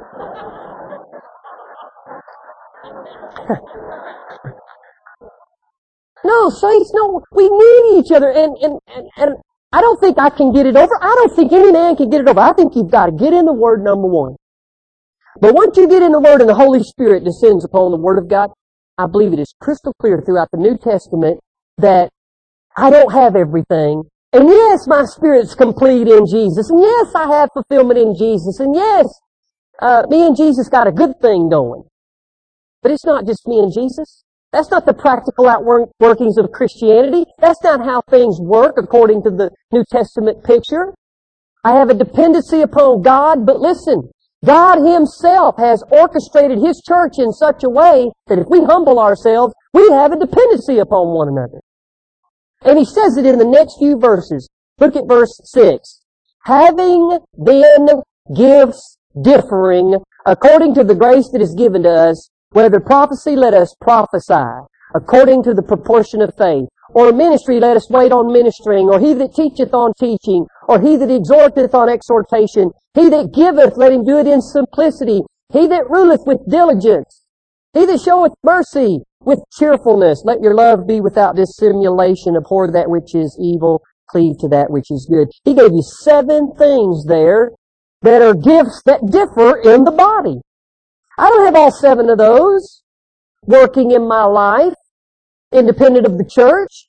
No, saints, no, we need each other. And, and, and, and I don't think I can get it over. I don't think any man can get it over. I think you've got to get in the Word, number one. But once you get in the Word and the Holy Spirit descends upon the Word of God, I believe it is crystal clear throughout the New Testament that I don't have everything. And yes, my spirit's complete in Jesus. And yes, I have fulfillment in Jesus. And yes, uh, me and Jesus got a good thing going. But it's not just me and Jesus. That's not the practical outworkings of Christianity. That's not how things work according to the New Testament picture. I have a dependency upon God, but listen, God Himself has orchestrated His church in such a way that if we humble ourselves, we have a dependency upon one another. And He says it in the next few verses. Look at verse six. Having then gifts differing according to the grace that is given to us, whether prophecy, let us prophesy according to the proportion of faith. Or ministry, let us wait on ministering. Or he that teacheth on teaching. Or he that exhorteth on exhortation. He that giveth, let him do it in simplicity. He that ruleth with diligence. He that showeth mercy with cheerfulness. Let your love be without dissimulation. Abhor that which is evil. Cleave to that which is good. He gave you seven things there that are gifts that differ in the body. I don't have all seven of those working in my life, independent of the church.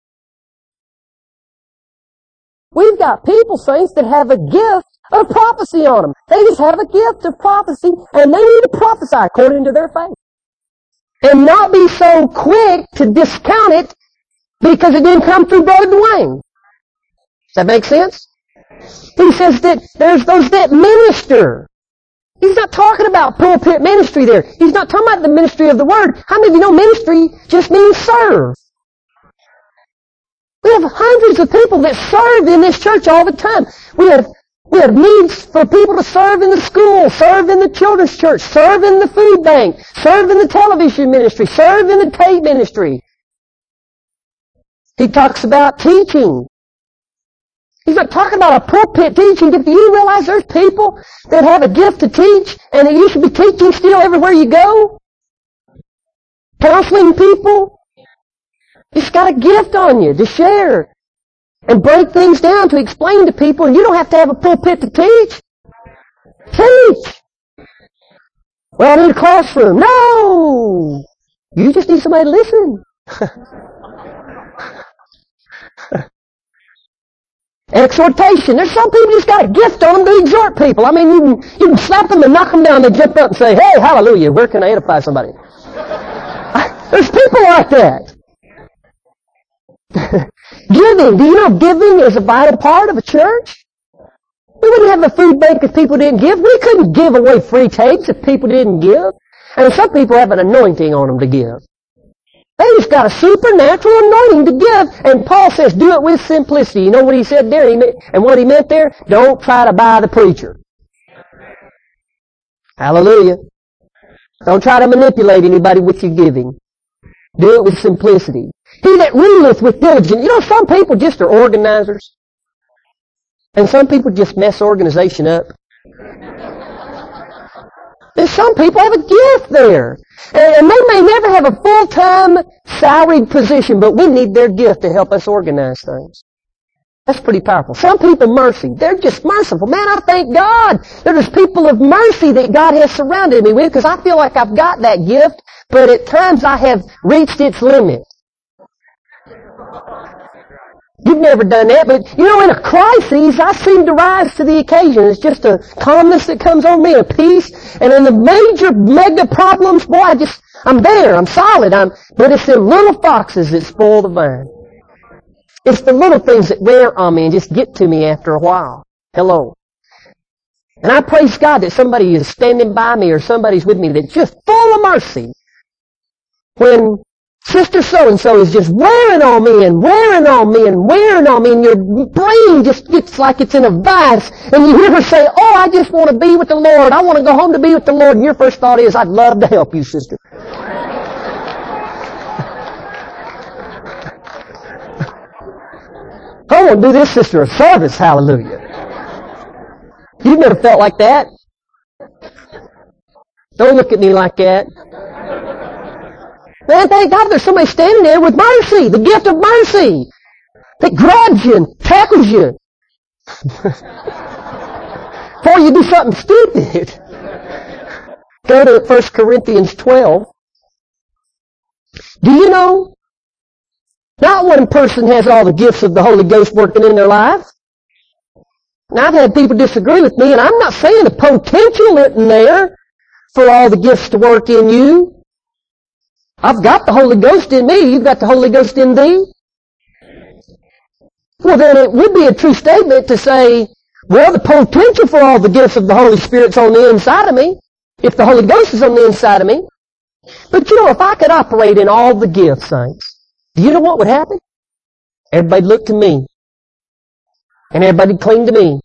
We've got people, saints, that have a gift of prophecy on them. They just have a gift of prophecy, and they need to prophesy according to their faith. And not be so quick to discount it because it didn't come through Brother Dwayne. Does that make sense? He says that there's those that minister. He's not talking about pulpit ministry there. He's not talking about the ministry of the Word. How many of you know ministry just means serve? We have hundreds of people that serve in this church all the time. We have, we have needs for people to serve in the school, serve in the children's church, serve in the food bank, serve in the television ministry, serve in the tape ministry. He talks about teaching. He's not talking about a pulpit teaching. Do you realize there's people that have a gift to teach and that you should be teaching still everywhere you go? Counseling people. You've got a gift on you to share and break things down to explain to people, and you don't have to have a pulpit to teach. Teach! Well, I need a classroom. No! You just need somebody to listen. Exhortation. There's some people just got a gift on them to exhort people. I mean, you can, you can slap them and knock them down. They jump up and say, hey, hallelujah, where can I edify somebody? There's people like that. Giving. Do you know giving is a vital part of a church? We wouldn't have a food bank if people didn't give. We couldn't give away free tapes if people didn't give. And some people have an anointing on them to give. They just got a supernatural anointing to give. And Paul says, do it with simplicity. You know what he said there? He meant, and what he meant there? Don't try to buy the preacher. Hallelujah. Don't try to manipulate anybody with your giving. Do it with simplicity. He that ruleth with diligence. You know, some people just are organizers. And some people just mess organization up. And some people have a gift there. And they may never have a full-time salaried position, but we need their gift to help us organize things. That's pretty powerful. Some people, mercy. They're just merciful. Man, I thank God. There's people of mercy that God has surrounded me with because I feel like I've got that gift, but at times I have reached its limit. You've never done that, but you know, in a crisis, I seem to rise to the occasion. It's just a calmness that comes on me, a peace. And in the major, mega problems, boy, I just, I'm there, I'm solid. I'm, but it's them little foxes that spoil the vine. It's the little things that wear on me and just get to me after a while. Hello. And I praise God that somebody is standing by me or somebody's with me that's just full of mercy. When Sister so-and-so is just wearing on me and wearing on me and wearing on me, and your brain just gets like it's in a vice, and you hear her say, oh, I just want to be with the Lord. I want to go home to be with the Lord. And your first thought is, I'd love to help you, sister. I want to do this sister a service, hallelujah. You've never felt like that? Don't look at me like that. Man, thank God there's somebody standing there with mercy, the gift of mercy, that grabs you and tackles you before you do something stupid. Go to First Corinthians twelve. Do you know, not one person has all the gifts of the Holy Ghost working in their life. Now, I've had people disagree with me, and I'm not saying the potential isn't there for all the gifts to work in you. I've got the Holy Ghost in me. You've got the Holy Ghost in thee. Well, then it would be a true statement to say, well, the potential for all the gifts of the Holy Spirit's on the inside of me, if the Holy Ghost is on the inside of me. But you know, if I could operate in all the gifts, saints, do you know what would happen? Everybody'd look to me. And everybody'd cling to me.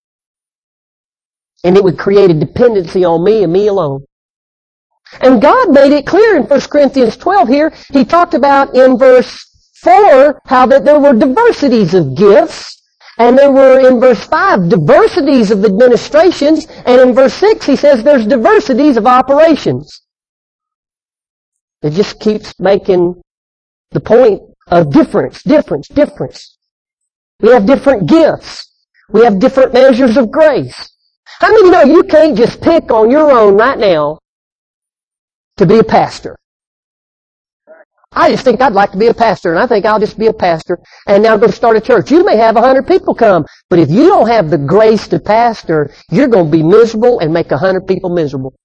And it would create a dependency on me and me alone. And God made it clear in First Corinthians twelve here. He talked about in verse four how that there were diversities of gifts. And there were in verse five diversities of administrations. And in verse six he says there's diversities of operations. It just keeps making the point of difference, difference, difference. We have different gifts. We have different measures of grace. How many know you can't just pick on your own right now to be a pastor? I just think I'd like to be a pastor, and I think I'll just be a pastor, and now go start a church. You may have a hundred people come, but if you don't have the grace to pastor, you're going to be miserable and make a hundred people miserable.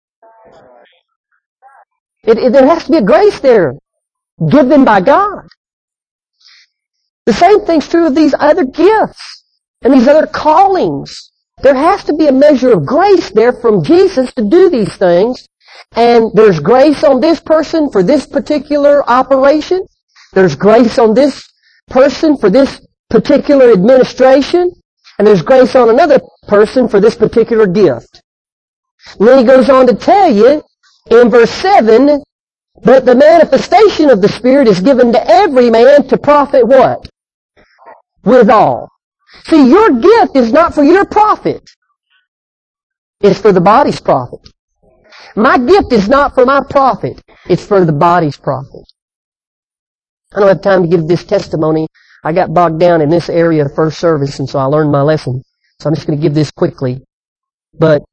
It, it, there has to be a grace there, given by God. The same thing's true of these other gifts and these other callings. There has to be a measure of grace there from Jesus to do these things. And there's grace on this person for this particular operation. There's grace on this person for this particular administration. And there's grace on another person for this particular gift. And then he goes on to tell you in verse seven, but the manifestation of the Spirit is given to every man to profit what? Withal. See, your gift is not for your profit. It's for the body's profit. My gift is not for my profit. It's for the body's profit. I don't have time to give this testimony. I got bogged down in this area of first service, and so I learned my lesson. So I'm just going to give this quickly. But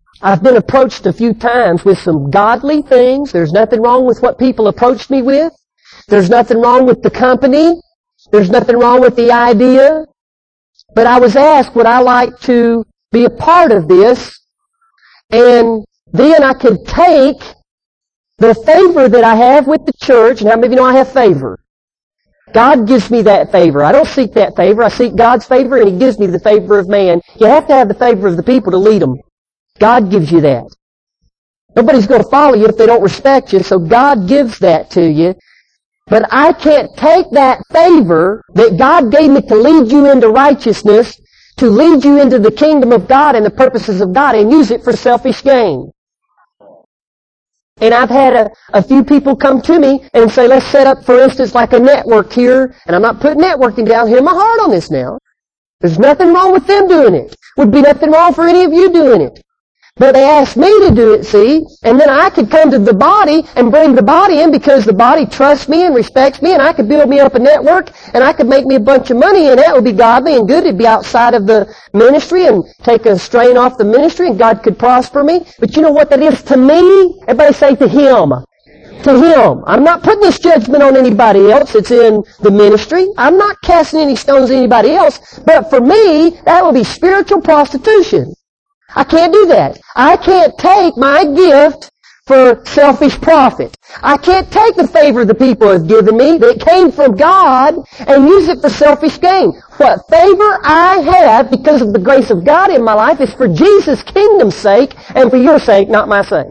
I've been approached a few times with some godly things. There's nothing wrong with what people approached me with. There's nothing wrong with the company. There's nothing wrong with the idea. But I was asked, would I like to be a part of this? And then I could take the favor that I have with the church, and how many of you know I have favor? God gives me that favor. I don't seek that favor. I seek God's favor, and He gives me the favor of man. You have to have the favor of the people to lead them. God gives you that. Nobody's going to follow you if they don't respect you, so God gives that to you. But I can't take that favor that God gave me to lead you into righteousness, to lead you into the kingdom of God and the purposes of God, and use it for selfish gain. And I've had a, a few people come to me and say, let's set up, for instance, like a network here. And I'm not putting networking down here in my heart on this now. There's nothing wrong with them doing it. Would be nothing wrong for any of you doing it. But they asked me to do it, see, and then I could come to the body and bring the body in because the body trusts me and respects me, and I could build me up a network, and I could make me a bunch of money, and that would be godly and good. It'd be outside of the ministry and take a strain off the ministry, and God could prosper me. But you know what that is to me? Everybody say to Him. To Him. I'm not putting this judgment on anybody else that's in the ministry. I'm not casting any stones at anybody else. But for me, that would be spiritual prostitution. I can't do that. I can't take my gift for selfish profit. I can't take the favor the people have given me that came from God and use it for selfish gain. What favor I have because of the grace of God in my life is for Jesus' kingdom's sake and for your sake, not my sake.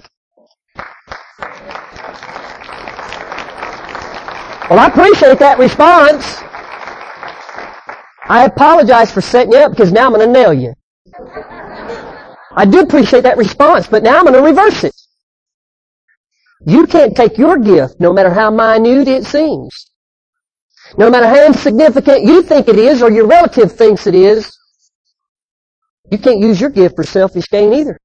Well, I appreciate that response. I apologize for setting you up because now I'm going to nail you. I do appreciate that response, but now I'm going to reverse it. You can't take your gift, no matter how minute it seems. No matter how insignificant you think it is or your relative thinks it is, you can't use your gift for selfish gain either.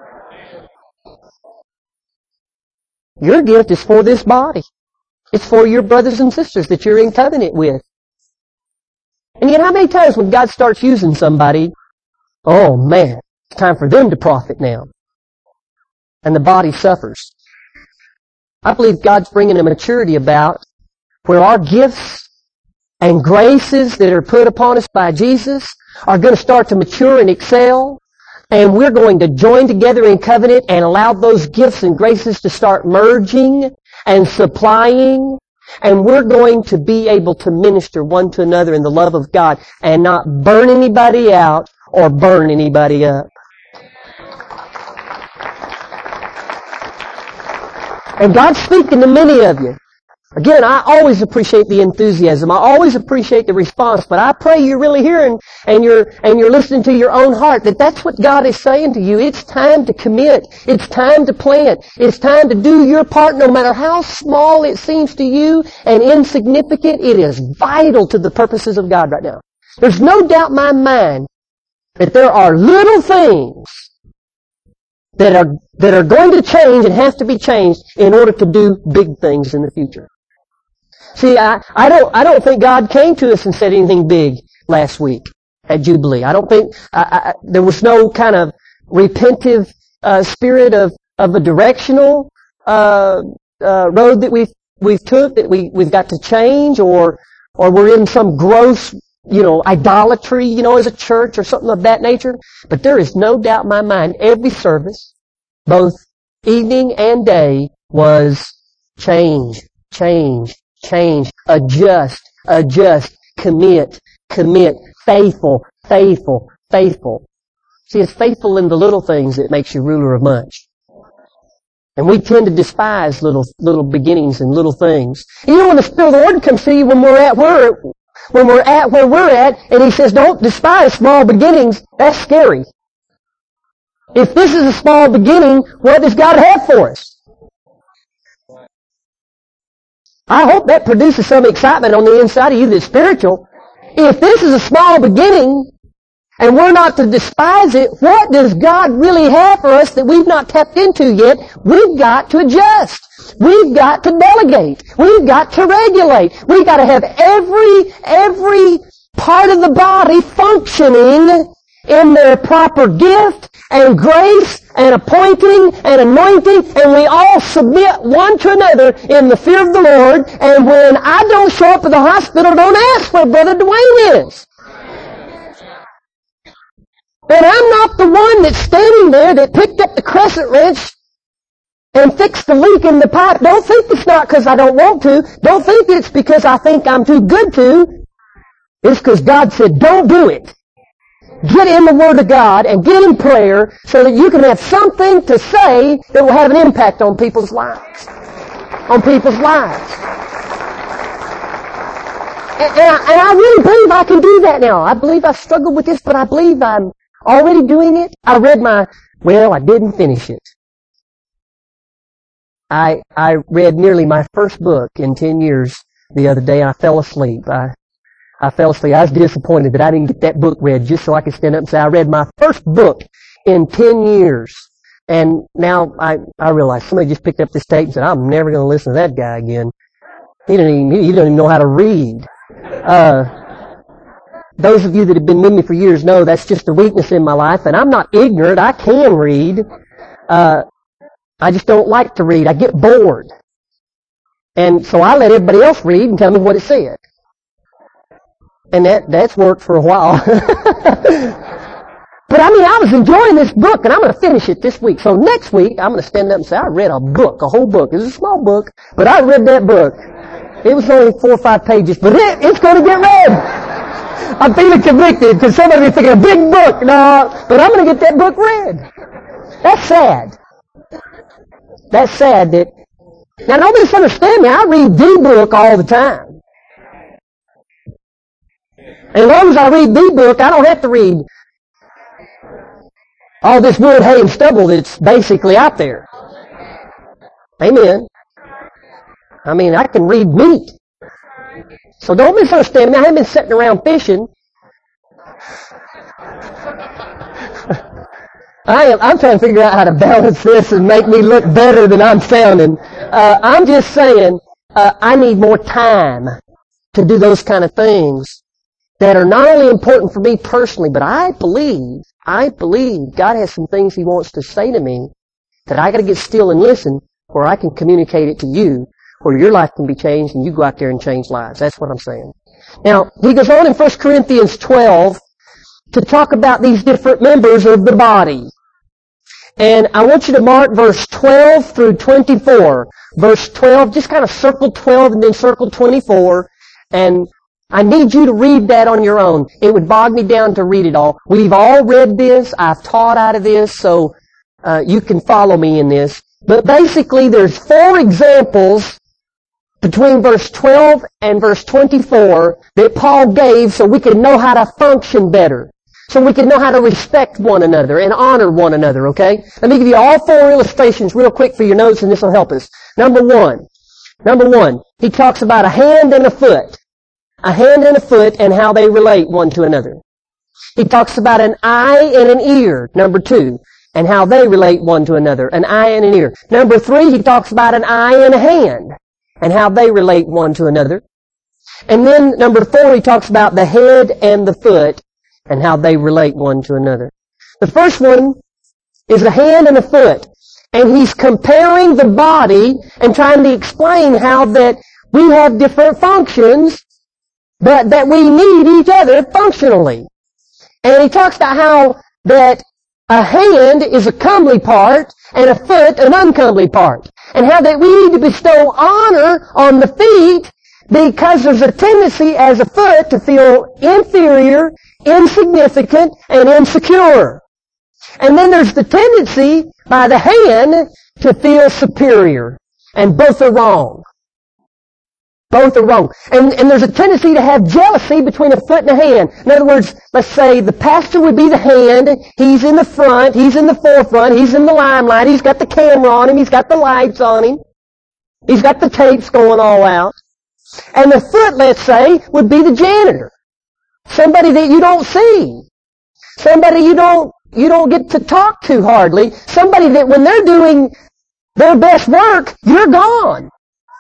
Your gift is for this body. It's for your brothers and sisters that you're in covenant with. And yet how many times when God starts using somebody, oh man, it's time for them to profit now. And the body suffers. I believe God's bringing a maturity about where our gifts and graces that are put upon us by Jesus are going to start to mature and excel. And we're going to join together in covenant and allow those gifts and graces to start merging and supplying. And we're going to be able to minister one to another in the love of God and not burn anybody out or burn anybody up. And God's speaking to many of you. Again, I always appreciate the enthusiasm. I always appreciate the response. But I pray you're really hearing and you're, and you're listening to your own heart that that's what God is saying to you. It's time to commit. It's time to plant. It's time to do your part no matter how small it seems to you and insignificant. It is vital to the purposes of God right now. There's no doubt in my mind that there are little things that are that are going to change and have to be changed in order to do big things in the future. See, I, I don't I don't think God came to us and said anything big last week at Jubilee. I don't think I, I, there was no kind of repentive uh, spirit of of a directional uh, uh, road that we've we've took that we we've got to change, or or we're in some gross, you know, idolatry, you know, as a church or something of that nature. But there is no doubt in my mind, every service, both evening and day, was change, change, change, adjust, adjust, commit, commit, faithful, faithful, faithful. See, it's faithful in the little things that makes you ruler of much. And we tend to despise little little beginnings and little things. You know, when the Spirit of the Lord comes to you when we're at where when we're at where we're at, and He says, don't despise small beginnings, that's scary. If this is a small beginning, what does God have for us? I hope that produces some excitement on the inside of you that's spiritual. If this is a small beginning, and we're not to despise it, what does God really have for us that we've not tapped into yet? We've got to adjust. We've got to delegate. We've got to regulate. We've got to have every, every part of the body functioning in their proper gift and grace and appointing and anointing, and we all submit one to another in the fear of the Lord. And when I don't show up at the hospital, don't ask where Brother Dwayne is. And I'm not the one that's standing there that picked up the crescent wrench and fixed the leak in the pipe. Don't think it's not because I don't want to. Don't think it's because I think I'm too good to. It's because God said, don't do it. Get in the Word of God and get in prayer so that you can have something to say that will have an impact on people's lives. On people's lives. And, and, I, and I really believe I can do that now. I believe I've struggled with this, but I believe I'm already doing it. I read my, well, I didn't finish it. I I read nearly my first book in ten years the other day, and I fell asleep. I I fell asleep. I was disappointed that I didn't get that book read just so I could stand up and say, I read my first book in ten years. And now I, I realize somebody just picked up this tape and said, I'm never going to listen to that guy again. He doesn't even, he doesn't even know how to read. Uh, those of you that have been with me for years know that's just a weakness in my life, and I'm not ignorant. I can read. Uh, I just don't like to read. I get bored. And so I let everybody else read and tell me what it said. And that, that's worked for a while. But I mean, I was enjoying this book, and I'm going to finish it this week. So next week, I'm going to stand up and say, I read a book, a whole book. It was a small book, but I read that book. It was only four or five pages, but it, it's going to get read. I'm feeling convicted because somebody be thinking, a big book. No, but I'm going to get that book read. That's sad. That's sad that, now don't misunderstand me, I read the book all the time. And as long as I read the book, I don't have to read all this wood, hay, and stubble that's basically out there. Amen. I mean, I can read meat. So don't misunderstand me. I haven't been sitting around fishing. I am, I'm trying to figure out how to balance this and make me look better than I'm sounding. Uh, I'm just saying, uh, I need more time to do those kind of things that are not only important for me personally, but I believe, I believe God has some things He wants to say to me that I got to get still and listen, where I can communicate it to you, where your life can be changed and you go out there and change lives. That's what I'm saying. Now, he goes on in First Corinthians twelve to talk about these different members of the body. And I want you to mark verse twelve through twenty-four. Verse twelve, just kind of circle twelve and then circle twenty-four. And I need you to read that on your own. It would bog me down to read it all. We've all read this. I've taught out of this, so uh, you can follow me in this. But basically, there's four examples between verse twelve and verse twenty-four that Paul gave so we can know how to function better. So we can know how to respect one another and honor one another, okay? Let me give you all four illustrations real quick for your notes, and this will help us. Number one. Number one, he talks about a hand and a foot. A hand and a foot and how they relate one to another. He talks about an eye and an ear, number two, and how they relate one to another. An eye and an ear. Number three, he talks about an eye and a hand, and how they relate one to another. And then number four, he talks about the head and the foot, and how they relate one to another. The first one is a hand and a foot. And he's comparing the body and trying to explain how that we have different functions, but that we need each other functionally. And he talks about how that a hand is a comely part and a foot an uncomely part. And how that we need to bestow honor on the feet because there's a tendency as a foot to feel inferior, insignificant, and insecure. And then there's the tendency by the hand to feel superior. And both are wrong. Both are wrong. And, and there's a tendency to have jealousy between a foot and a hand. In other words, let's say the pastor would be the hand. He's in the front. He's in the forefront. He's in the limelight. He's got the camera on him. He's got the lights on him. He's got the tapes going all out. And the foot, let's say, would be the janitor. Somebody that you don't see. Somebody you don't you don't get to talk to hardly. Somebody that when they're doing their best work, you're gone.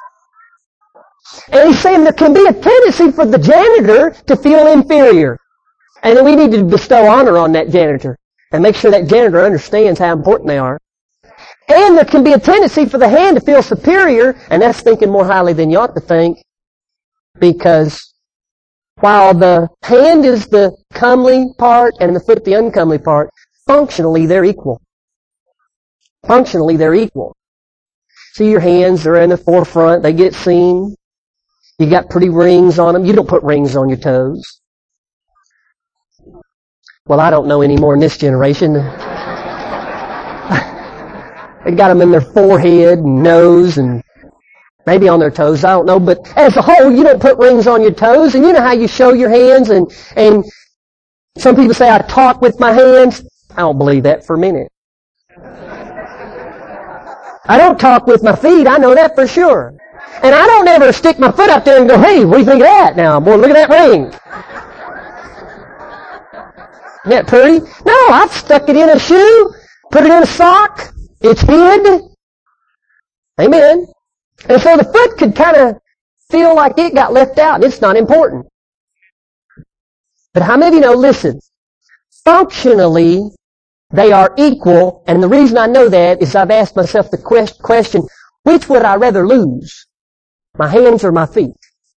And he's saying there can be a tendency for the janitor to feel inferior. And we need to bestow honor on that janitor. and make sure that janitor understands how important they are. And there can be a tendency for the hand to feel superior, and that's thinking more highly than you ought to think, because while the hand is the comely part and the foot the uncomely part, functionally they're equal. Functionally they're equal. See, your hands are in the forefront, they get seen. You got pretty rings on them. You don't put rings on your toes. Well, I don't know anymore in this generation. They got them in their forehead and nose and maybe on their toes. I don't know. But as a whole, you don't put rings on your toes. And you know how you show your hands. And, and some people say, I talk with my hands. I don't believe that for a minute. I don't talk with my feet. I know that for sure. And I don't ever stick my foot up there and go, hey, what do you think of that now? Boy, look at that ring. Isn't that pretty? No, I've stuck it in a shoe, put it in a sock. It's hid. Amen. And so the foot could kind of feel like it got left out. It's not important. But how many of you know, listen, functionally, they are equal. And the reason I know that is I've asked myself the question, which would I rather lose? My hands or my feet?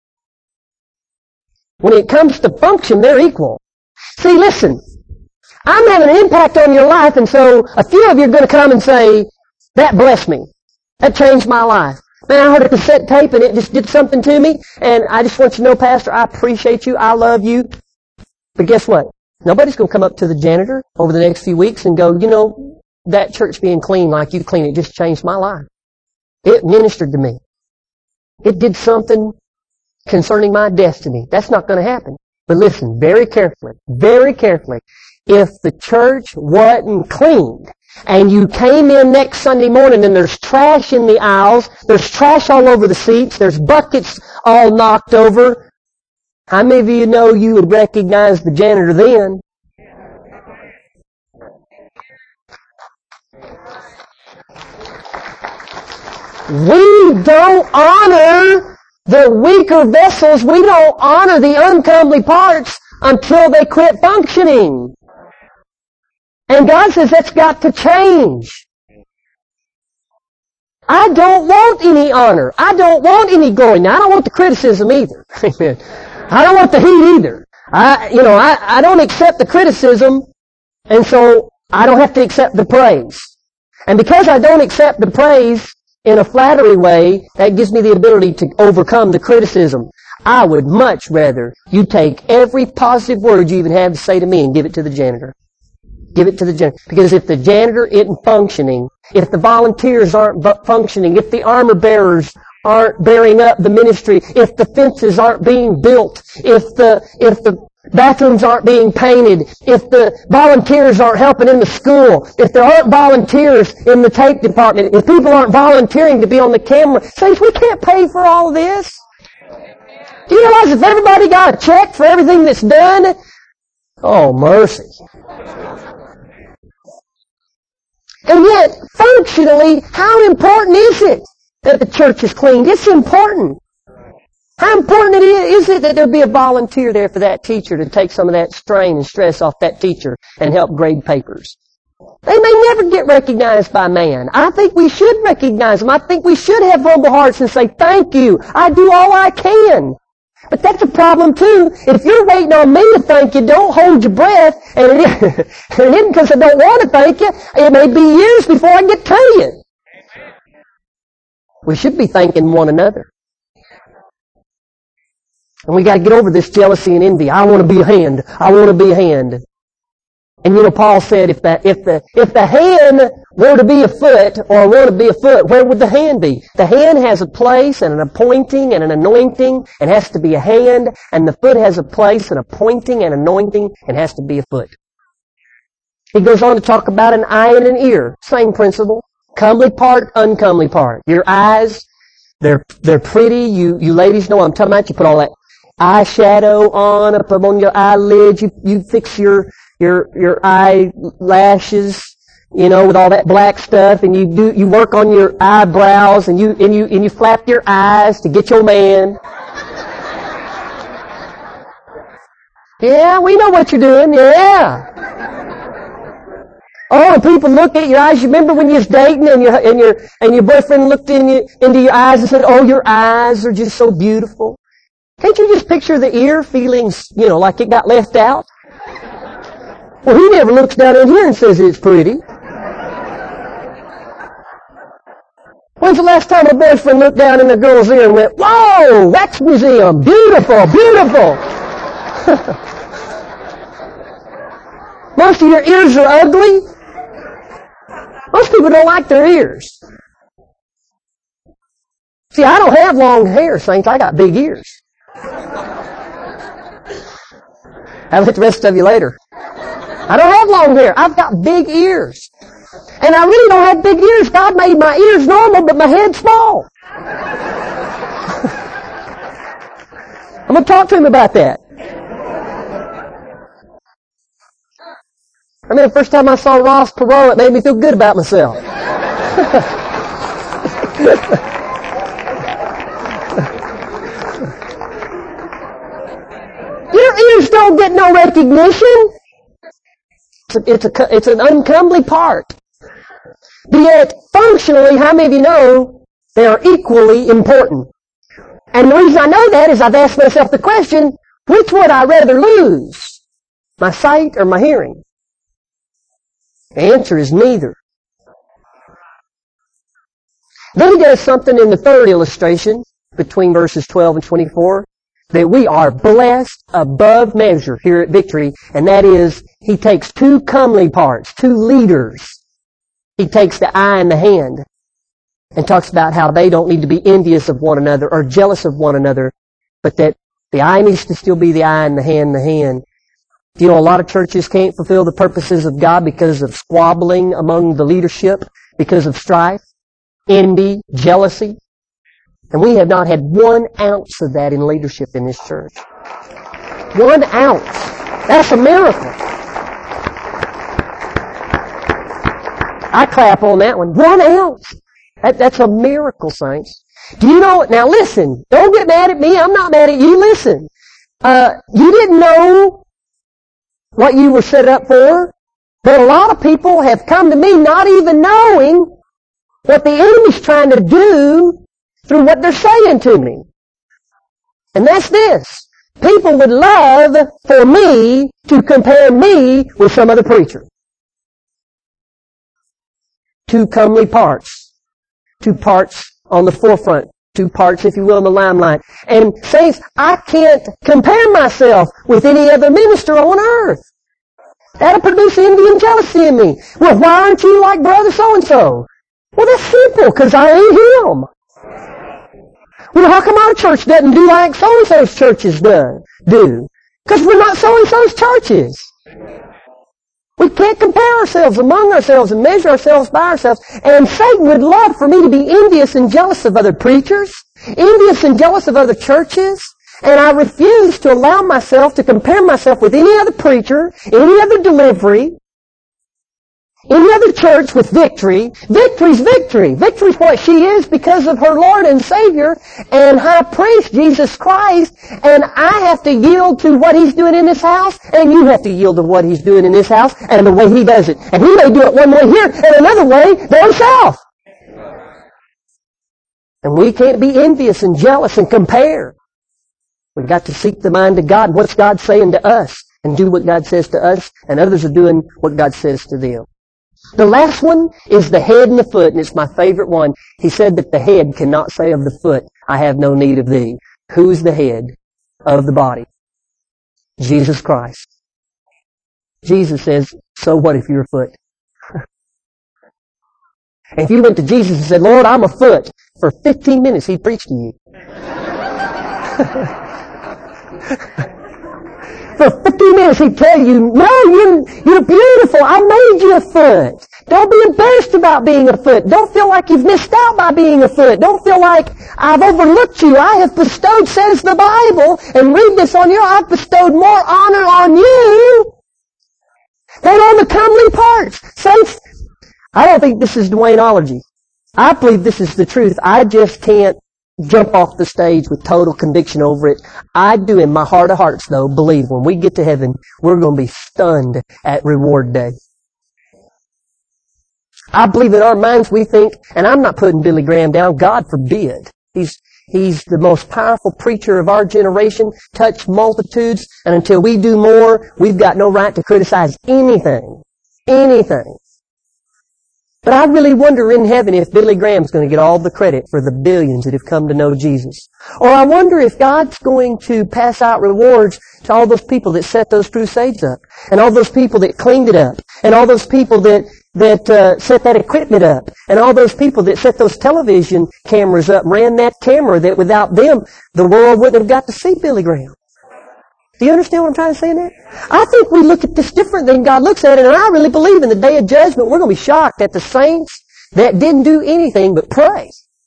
When it comes to function, they're equal. See, listen, I'm having an impact on your life, and so a few of you are going to come and say, that blessed me. That changed my life. Man, I heard a cassette tape, and it just did something to me, and I just want you to know, Pastor, I appreciate you, I love you. But guess what? Nobody's going to come up to the janitor over the next few weeks and go, you know, that church being clean like you clean it just changed my life. It ministered to me. It did something concerning my destiny. That's not going to happen. But listen, very carefully, very carefully. If the church wasn't cleaned, and you came in next Sunday morning and there's trash in the aisles, there's trash all over the seats, there's buckets all knocked over, how many of you know you would recognize the janitor then? We don't honor the weaker vessels. We don't honor the uncomely parts until they quit functioning. And God says that's got to change. I don't want any honor. I don't want any glory. Now, I don't want the criticism either. Amen. I don't want the heat either. I, you know, I, I don't accept the criticism, and so I don't have to accept the praise. And because I don't accept the praise in a flattery way, that gives me the ability to overcome the criticism. I would much rather you take every positive word you even have to say to me and give it to the janitor. Give it to the janitor. Because if the janitor isn't functioning, if the volunteers aren't functioning, if the armor bearers aren't bearing up the ministry, if the fences aren't being built, if the if the bathrooms aren't being painted, if the volunteers aren't helping in the school, if there aren't volunteers in the tape department, if people aren't volunteering to be on the camera, saints, we can't pay for all of this. Do you realize if everybody got a check for everything that's done? Oh, mercy. And yet, functionally, how important is it that the church is cleaned? It's important. How important it is, is it that there be a volunteer there for that teacher to take some of that strain and stress off that teacher and help grade papers? They may never get recognized by man. I think we should recognize them. I think we should have humble hearts and say, thank you. I do all I can. But that's a problem too. If you're waiting on me to thank you, don't hold your breath. And it isn't because I don't want to thank you. It may be years before I get to you. We should be thanking one another. And we got to get over this jealousy and envy. I want to be a hand. I want to be a hand. And you know, Paul said, if the if the if the hand were to be a foot, or were to be a foot, where would the hand be? The hand has a place and an appointing and an anointing, and has to be a hand, and the foot has a place, an appointing and anointing, and has to be a foot. He goes on to talk about an eye and an ear. Same principle. Comely part, uncomely part. Your eyes, they're they're pretty. You you ladies know what I'm talking about. You put all that eyeshadow on, up on your eyelids. You you fix your your your eyelashes, you know, with all that black stuff, and you do you work on your eyebrows, and you and you and you flap your eyes to get your man. Yeah, we know what you're doing. Yeah. Oh, and people look at your eyes. You remember when you was dating and your and your and your boyfriend looked in you, into your eyes and said, "Oh, your eyes are just so beautiful." Can't you just picture the ear feeling, you know, like it got left out? Well, he never looks down in here and says it's pretty. When's the last time a boyfriend looked down in a girl's ear and went, "Whoa, wax museum, beautiful, beautiful"? Most of your ears are ugly. Most people don't like their ears. See, I don't have long hair, saints. I got big ears. I'll hit the rest of you later. I don't have long hair. I've got big ears. And I really don't have big ears. God made my ears normal, but my head small. I'm going to talk to him about that. I mean, the first time I saw Ross Perot, it made me feel good about myself. Your ears don't get no recognition. It's, a, it's, a, it's an uncomely part. But yet, functionally, how many of you know they are equally important? And the reason I know that is I've asked myself the question, which would I rather lose? My sight or my hearing? The answer is neither. Then he does something in the third illustration, between verses twelve and twenty-four, that we are blessed above measure here at Victory, and that is, he takes two comely parts, two leaders. He takes the eye and the hand and talks about how they don't need to be envious of one another or jealous of one another, but that the eye needs to still be the eye and the hand the hand. You know, a lot of churches can't fulfill the purposes of God because of squabbling among the leadership, because of strife, envy, jealousy. And we have not had one ounce of that in leadership in this church. One ounce. That's a miracle. I clap on that one. One ounce. That, that's a miracle, saints. Do you know, now listen, don't get mad at me, I'm not mad at you, listen. Uh, you didn't know what you were set up for, but a lot of people have come to me not even knowing what the enemy's trying to do through what they're saying to me. And that's this. People would love for me to compare me with some other preacher. Two comely parts. Two parts on the forefront. Two parts, if you will, in the limelight. And saints, I can't compare myself with any other minister on earth. That'll produce envy and jealousy in me. Well, why aren't you like brother so-and-so? Well, that's simple, because I ain't him. Well, how come our church doesn't do like so-and-so's churches do? Do? Because we're not so-and-so's churches. We can't compare ourselves among ourselves and measure ourselves by ourselves. And Satan would love for me to be envious and jealous of other preachers, envious and jealous of other churches. And I refuse to allow myself to compare myself with any other preacher, any other delivery, any other church with Victory. Victory's Victory. Victory's what she is because of her Lord and Savior and High Priest, Jesus Christ. And I have to yield to what He's doing in this house, and you have to yield to what He's doing in this house and the way He does it. And He may do it one way here and another way down south. And we can't be envious and jealous and compare. We've got to seek the mind of God. What's God saying to us? And do what God says to us, and others are doing what God says to them. The last one is the head and the foot, and it's my favorite one. He said that the head cannot say of the foot, I have no need of thee. Who is the head of the body? Jesus Christ. Jesus says, so what if you're a foot? And if you went to Jesus and said, Lord, I'm a foot, for fifteen minutes He'd preach to you. For fifteen minutes He'd tell you, no, you're, you're beautiful. I made you a foot. Don't be embarrassed about being a foot. Don't feel like you've missed out by being a foot. Don't feel like I've overlooked you. I have bestowed, says the Bible, and read this on you, I've bestowed more honor on you than on the comely parts. Saints, I don't think this is Dwayneology. I believe this is the truth. I just can't jump off the stage with total conviction over it. I do in my heart of hearts, though, believe when we get to heaven, we're going to be stunned at reward day. I believe in our minds we think, and I'm not putting Billy Graham down, God forbid. He's, he's the most powerful preacher of our generation, touched multitudes, and until we do more, we've got no right to criticize anything. Anything. But I really wonder in heaven if Billy Graham's going to get all the credit for the billions that have come to know Jesus. Or I wonder if God's going to pass out rewards to all those people that set those crusades up, and all those people that cleaned it up, and all those people that that uh, set that equipment up, and all those people that set those television cameras up, ran that camera that without them, the world wouldn't have got to see Billy Graham. Do you understand what I'm trying to say in that? I think we look at this different than God looks at it, and I really believe in the day of judgment, we're going to be shocked at the saints that didn't do anything but pray.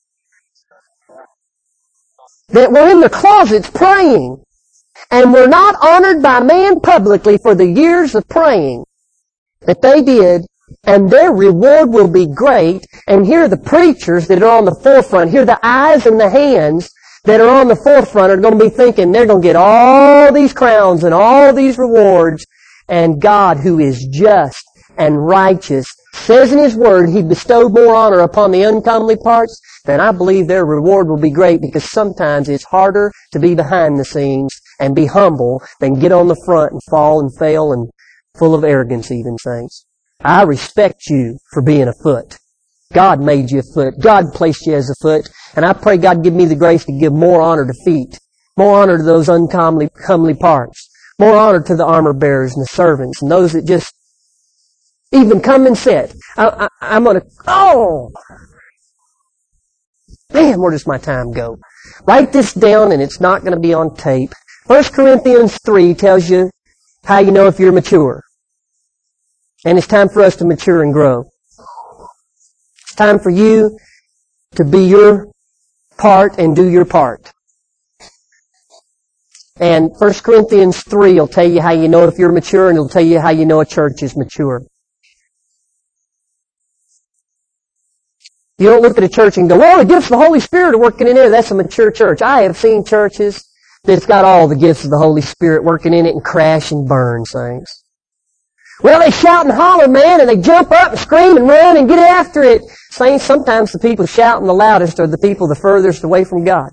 That were in their closets praying, and were not honored by man publicly for the years of praying that they did, and their reward will be great. And here are the preachers that are on the forefront, here are the eyes and the hands that are on the forefront are going to be thinking they're going to get all these crowns and all these rewards. And God, who is just and righteous, says in His Word He bestowed more honor upon the uncomely parts. Then I believe their reward will be great, because sometimes it's harder to be behind the scenes and be humble than get on the front and fall and fail and full of arrogance even, saints. I respect you for being a foot. God made you a foot. God placed you as a foot. And I pray God give me the grace to give more honor to feet. More honor to those uncomely comely parts. More honor to the armor bearers and the servants and those that just even come and sit. I, I, I'm going to... Oh! Man, where does my time go? Write this down, and it's not going to be on tape. First Corinthians three tells you how you know if you're mature. And it's time for us to mature and grow. It's time for you to be your part and do your part. And First Corinthians three will tell you how you know if you're mature, and it'll tell you how you know a church is mature. You don't look at a church and go, well, the gifts of the Holy Spirit are working in there. That's a mature church. I have seen churches that's got all the gifts of the Holy Spirit working in it and crash and burn things. Well, they shout and holler, man, and they jump up and scream and run and get after it. Saints, sometimes the people shouting the loudest are the people the furthest away from God.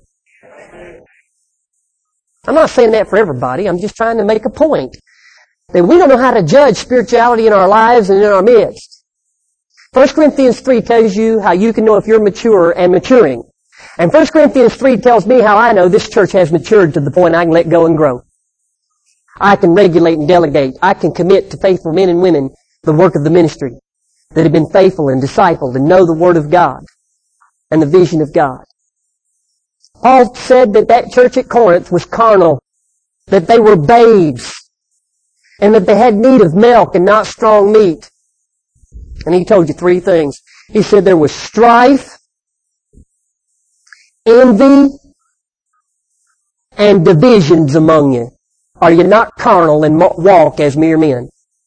I'm not saying that for everybody. I'm just trying to make a point that we don't know how to judge spirituality in our lives and in our midst. First Corinthians three tells you how you can know if you're mature and maturing. And First Corinthians three tells me how I know this church has matured to the point I can let go and grow. I can regulate and delegate. I can commit to faithful men and women the work of the ministry that have been faithful and discipled and know the Word of God and the vision of God. Paul said that that church at Corinth was carnal, that they were babes, and that they had need of milk and not strong meat. And he told you three things. He said there was strife, envy, and divisions among you. Are you not carnal and walk as mere men?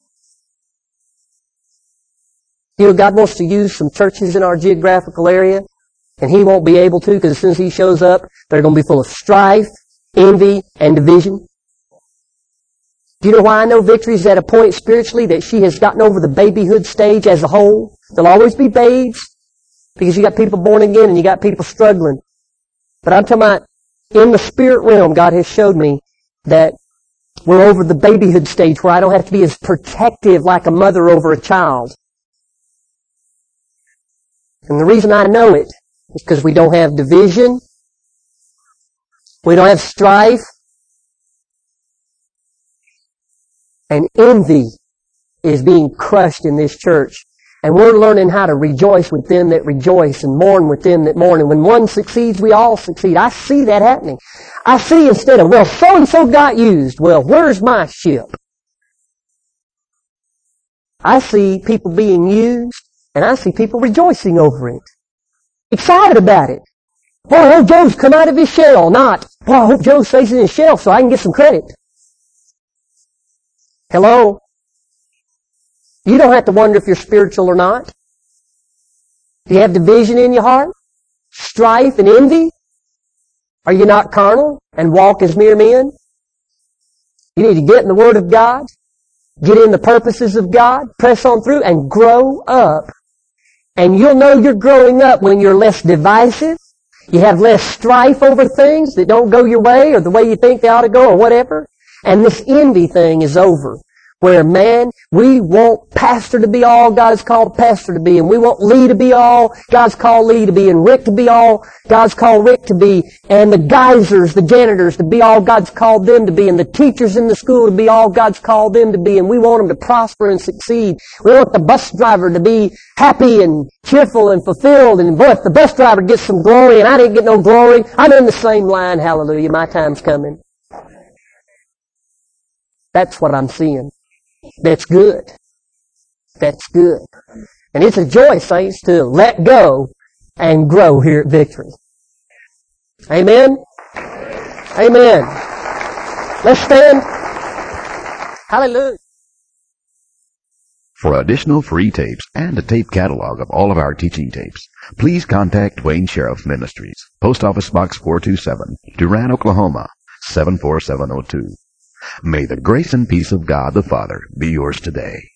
You know, God wants to use some churches in our geographical area, and He won't be able to, because as soon as He shows up, they're going to be full of strife, envy, and division. Do you know why I know Victory's at a point spiritually that she has gotten over the babyhood stage as a whole? There'll always be babes, because you got people born again and you got people struggling. But I'm talking about in the spirit realm, God has showed me that we're over the babyhood stage where I don't have to be as protective like a mother over a child. And the reason I know it is because we don't have division. We don't have strife. And envy is being crushed in this church. And we're learning how to rejoice with them that rejoice and mourn with them that mourn. And when one succeeds, we all succeed. I see that happening. I see instead of, well, so-and-so got used. Well, where's my ship? I see people being used, and I see people rejoicing over it. Excited about it. Boy, I hope Joe's come out of his shell. Not, boy, I hope Joe stays in his shell so I can get some credit. Hello? You don't have to wonder if you're spiritual or not. Do you have division in your heart? Strife and envy? Are you not carnal and walk as mere men? You need to get in the Word of God, get in the purposes of God, press on through, and grow up And you'll know you're growing up when you're less divisive. You have less strife over things that don't go your way or the way you think they ought to go or whatever. And this envy thing is over. Where, man, we want Pastor to be all God has called Pastor to be, and we want Lee to be all God's called Lee to be, and Rick to be all God's called Rick to be, and the geysers, the janitors, to be all God's called them to be, and the teachers in the school to be all God's called them to be, and we want them to prosper and succeed. We want the bus driver to be happy and cheerful and fulfilled, and boy, if the bus driver gets some glory and I didn't get no glory, I'm in the same line, hallelujah, my time's coming. That's what I'm seeing. That's good. That's good. And it's a joy, saints, to let go and grow here at Victory. Amen? Amen. Let's stand. Hallelujah. For additional free tapes and a tape catalog of all of our teaching tapes, please contact Dwayne Sheriff Ministries, Post Office Box four two seven, Durant, Oklahoma, seven four seven zero two. May the grace and peace of God the Father be yours today.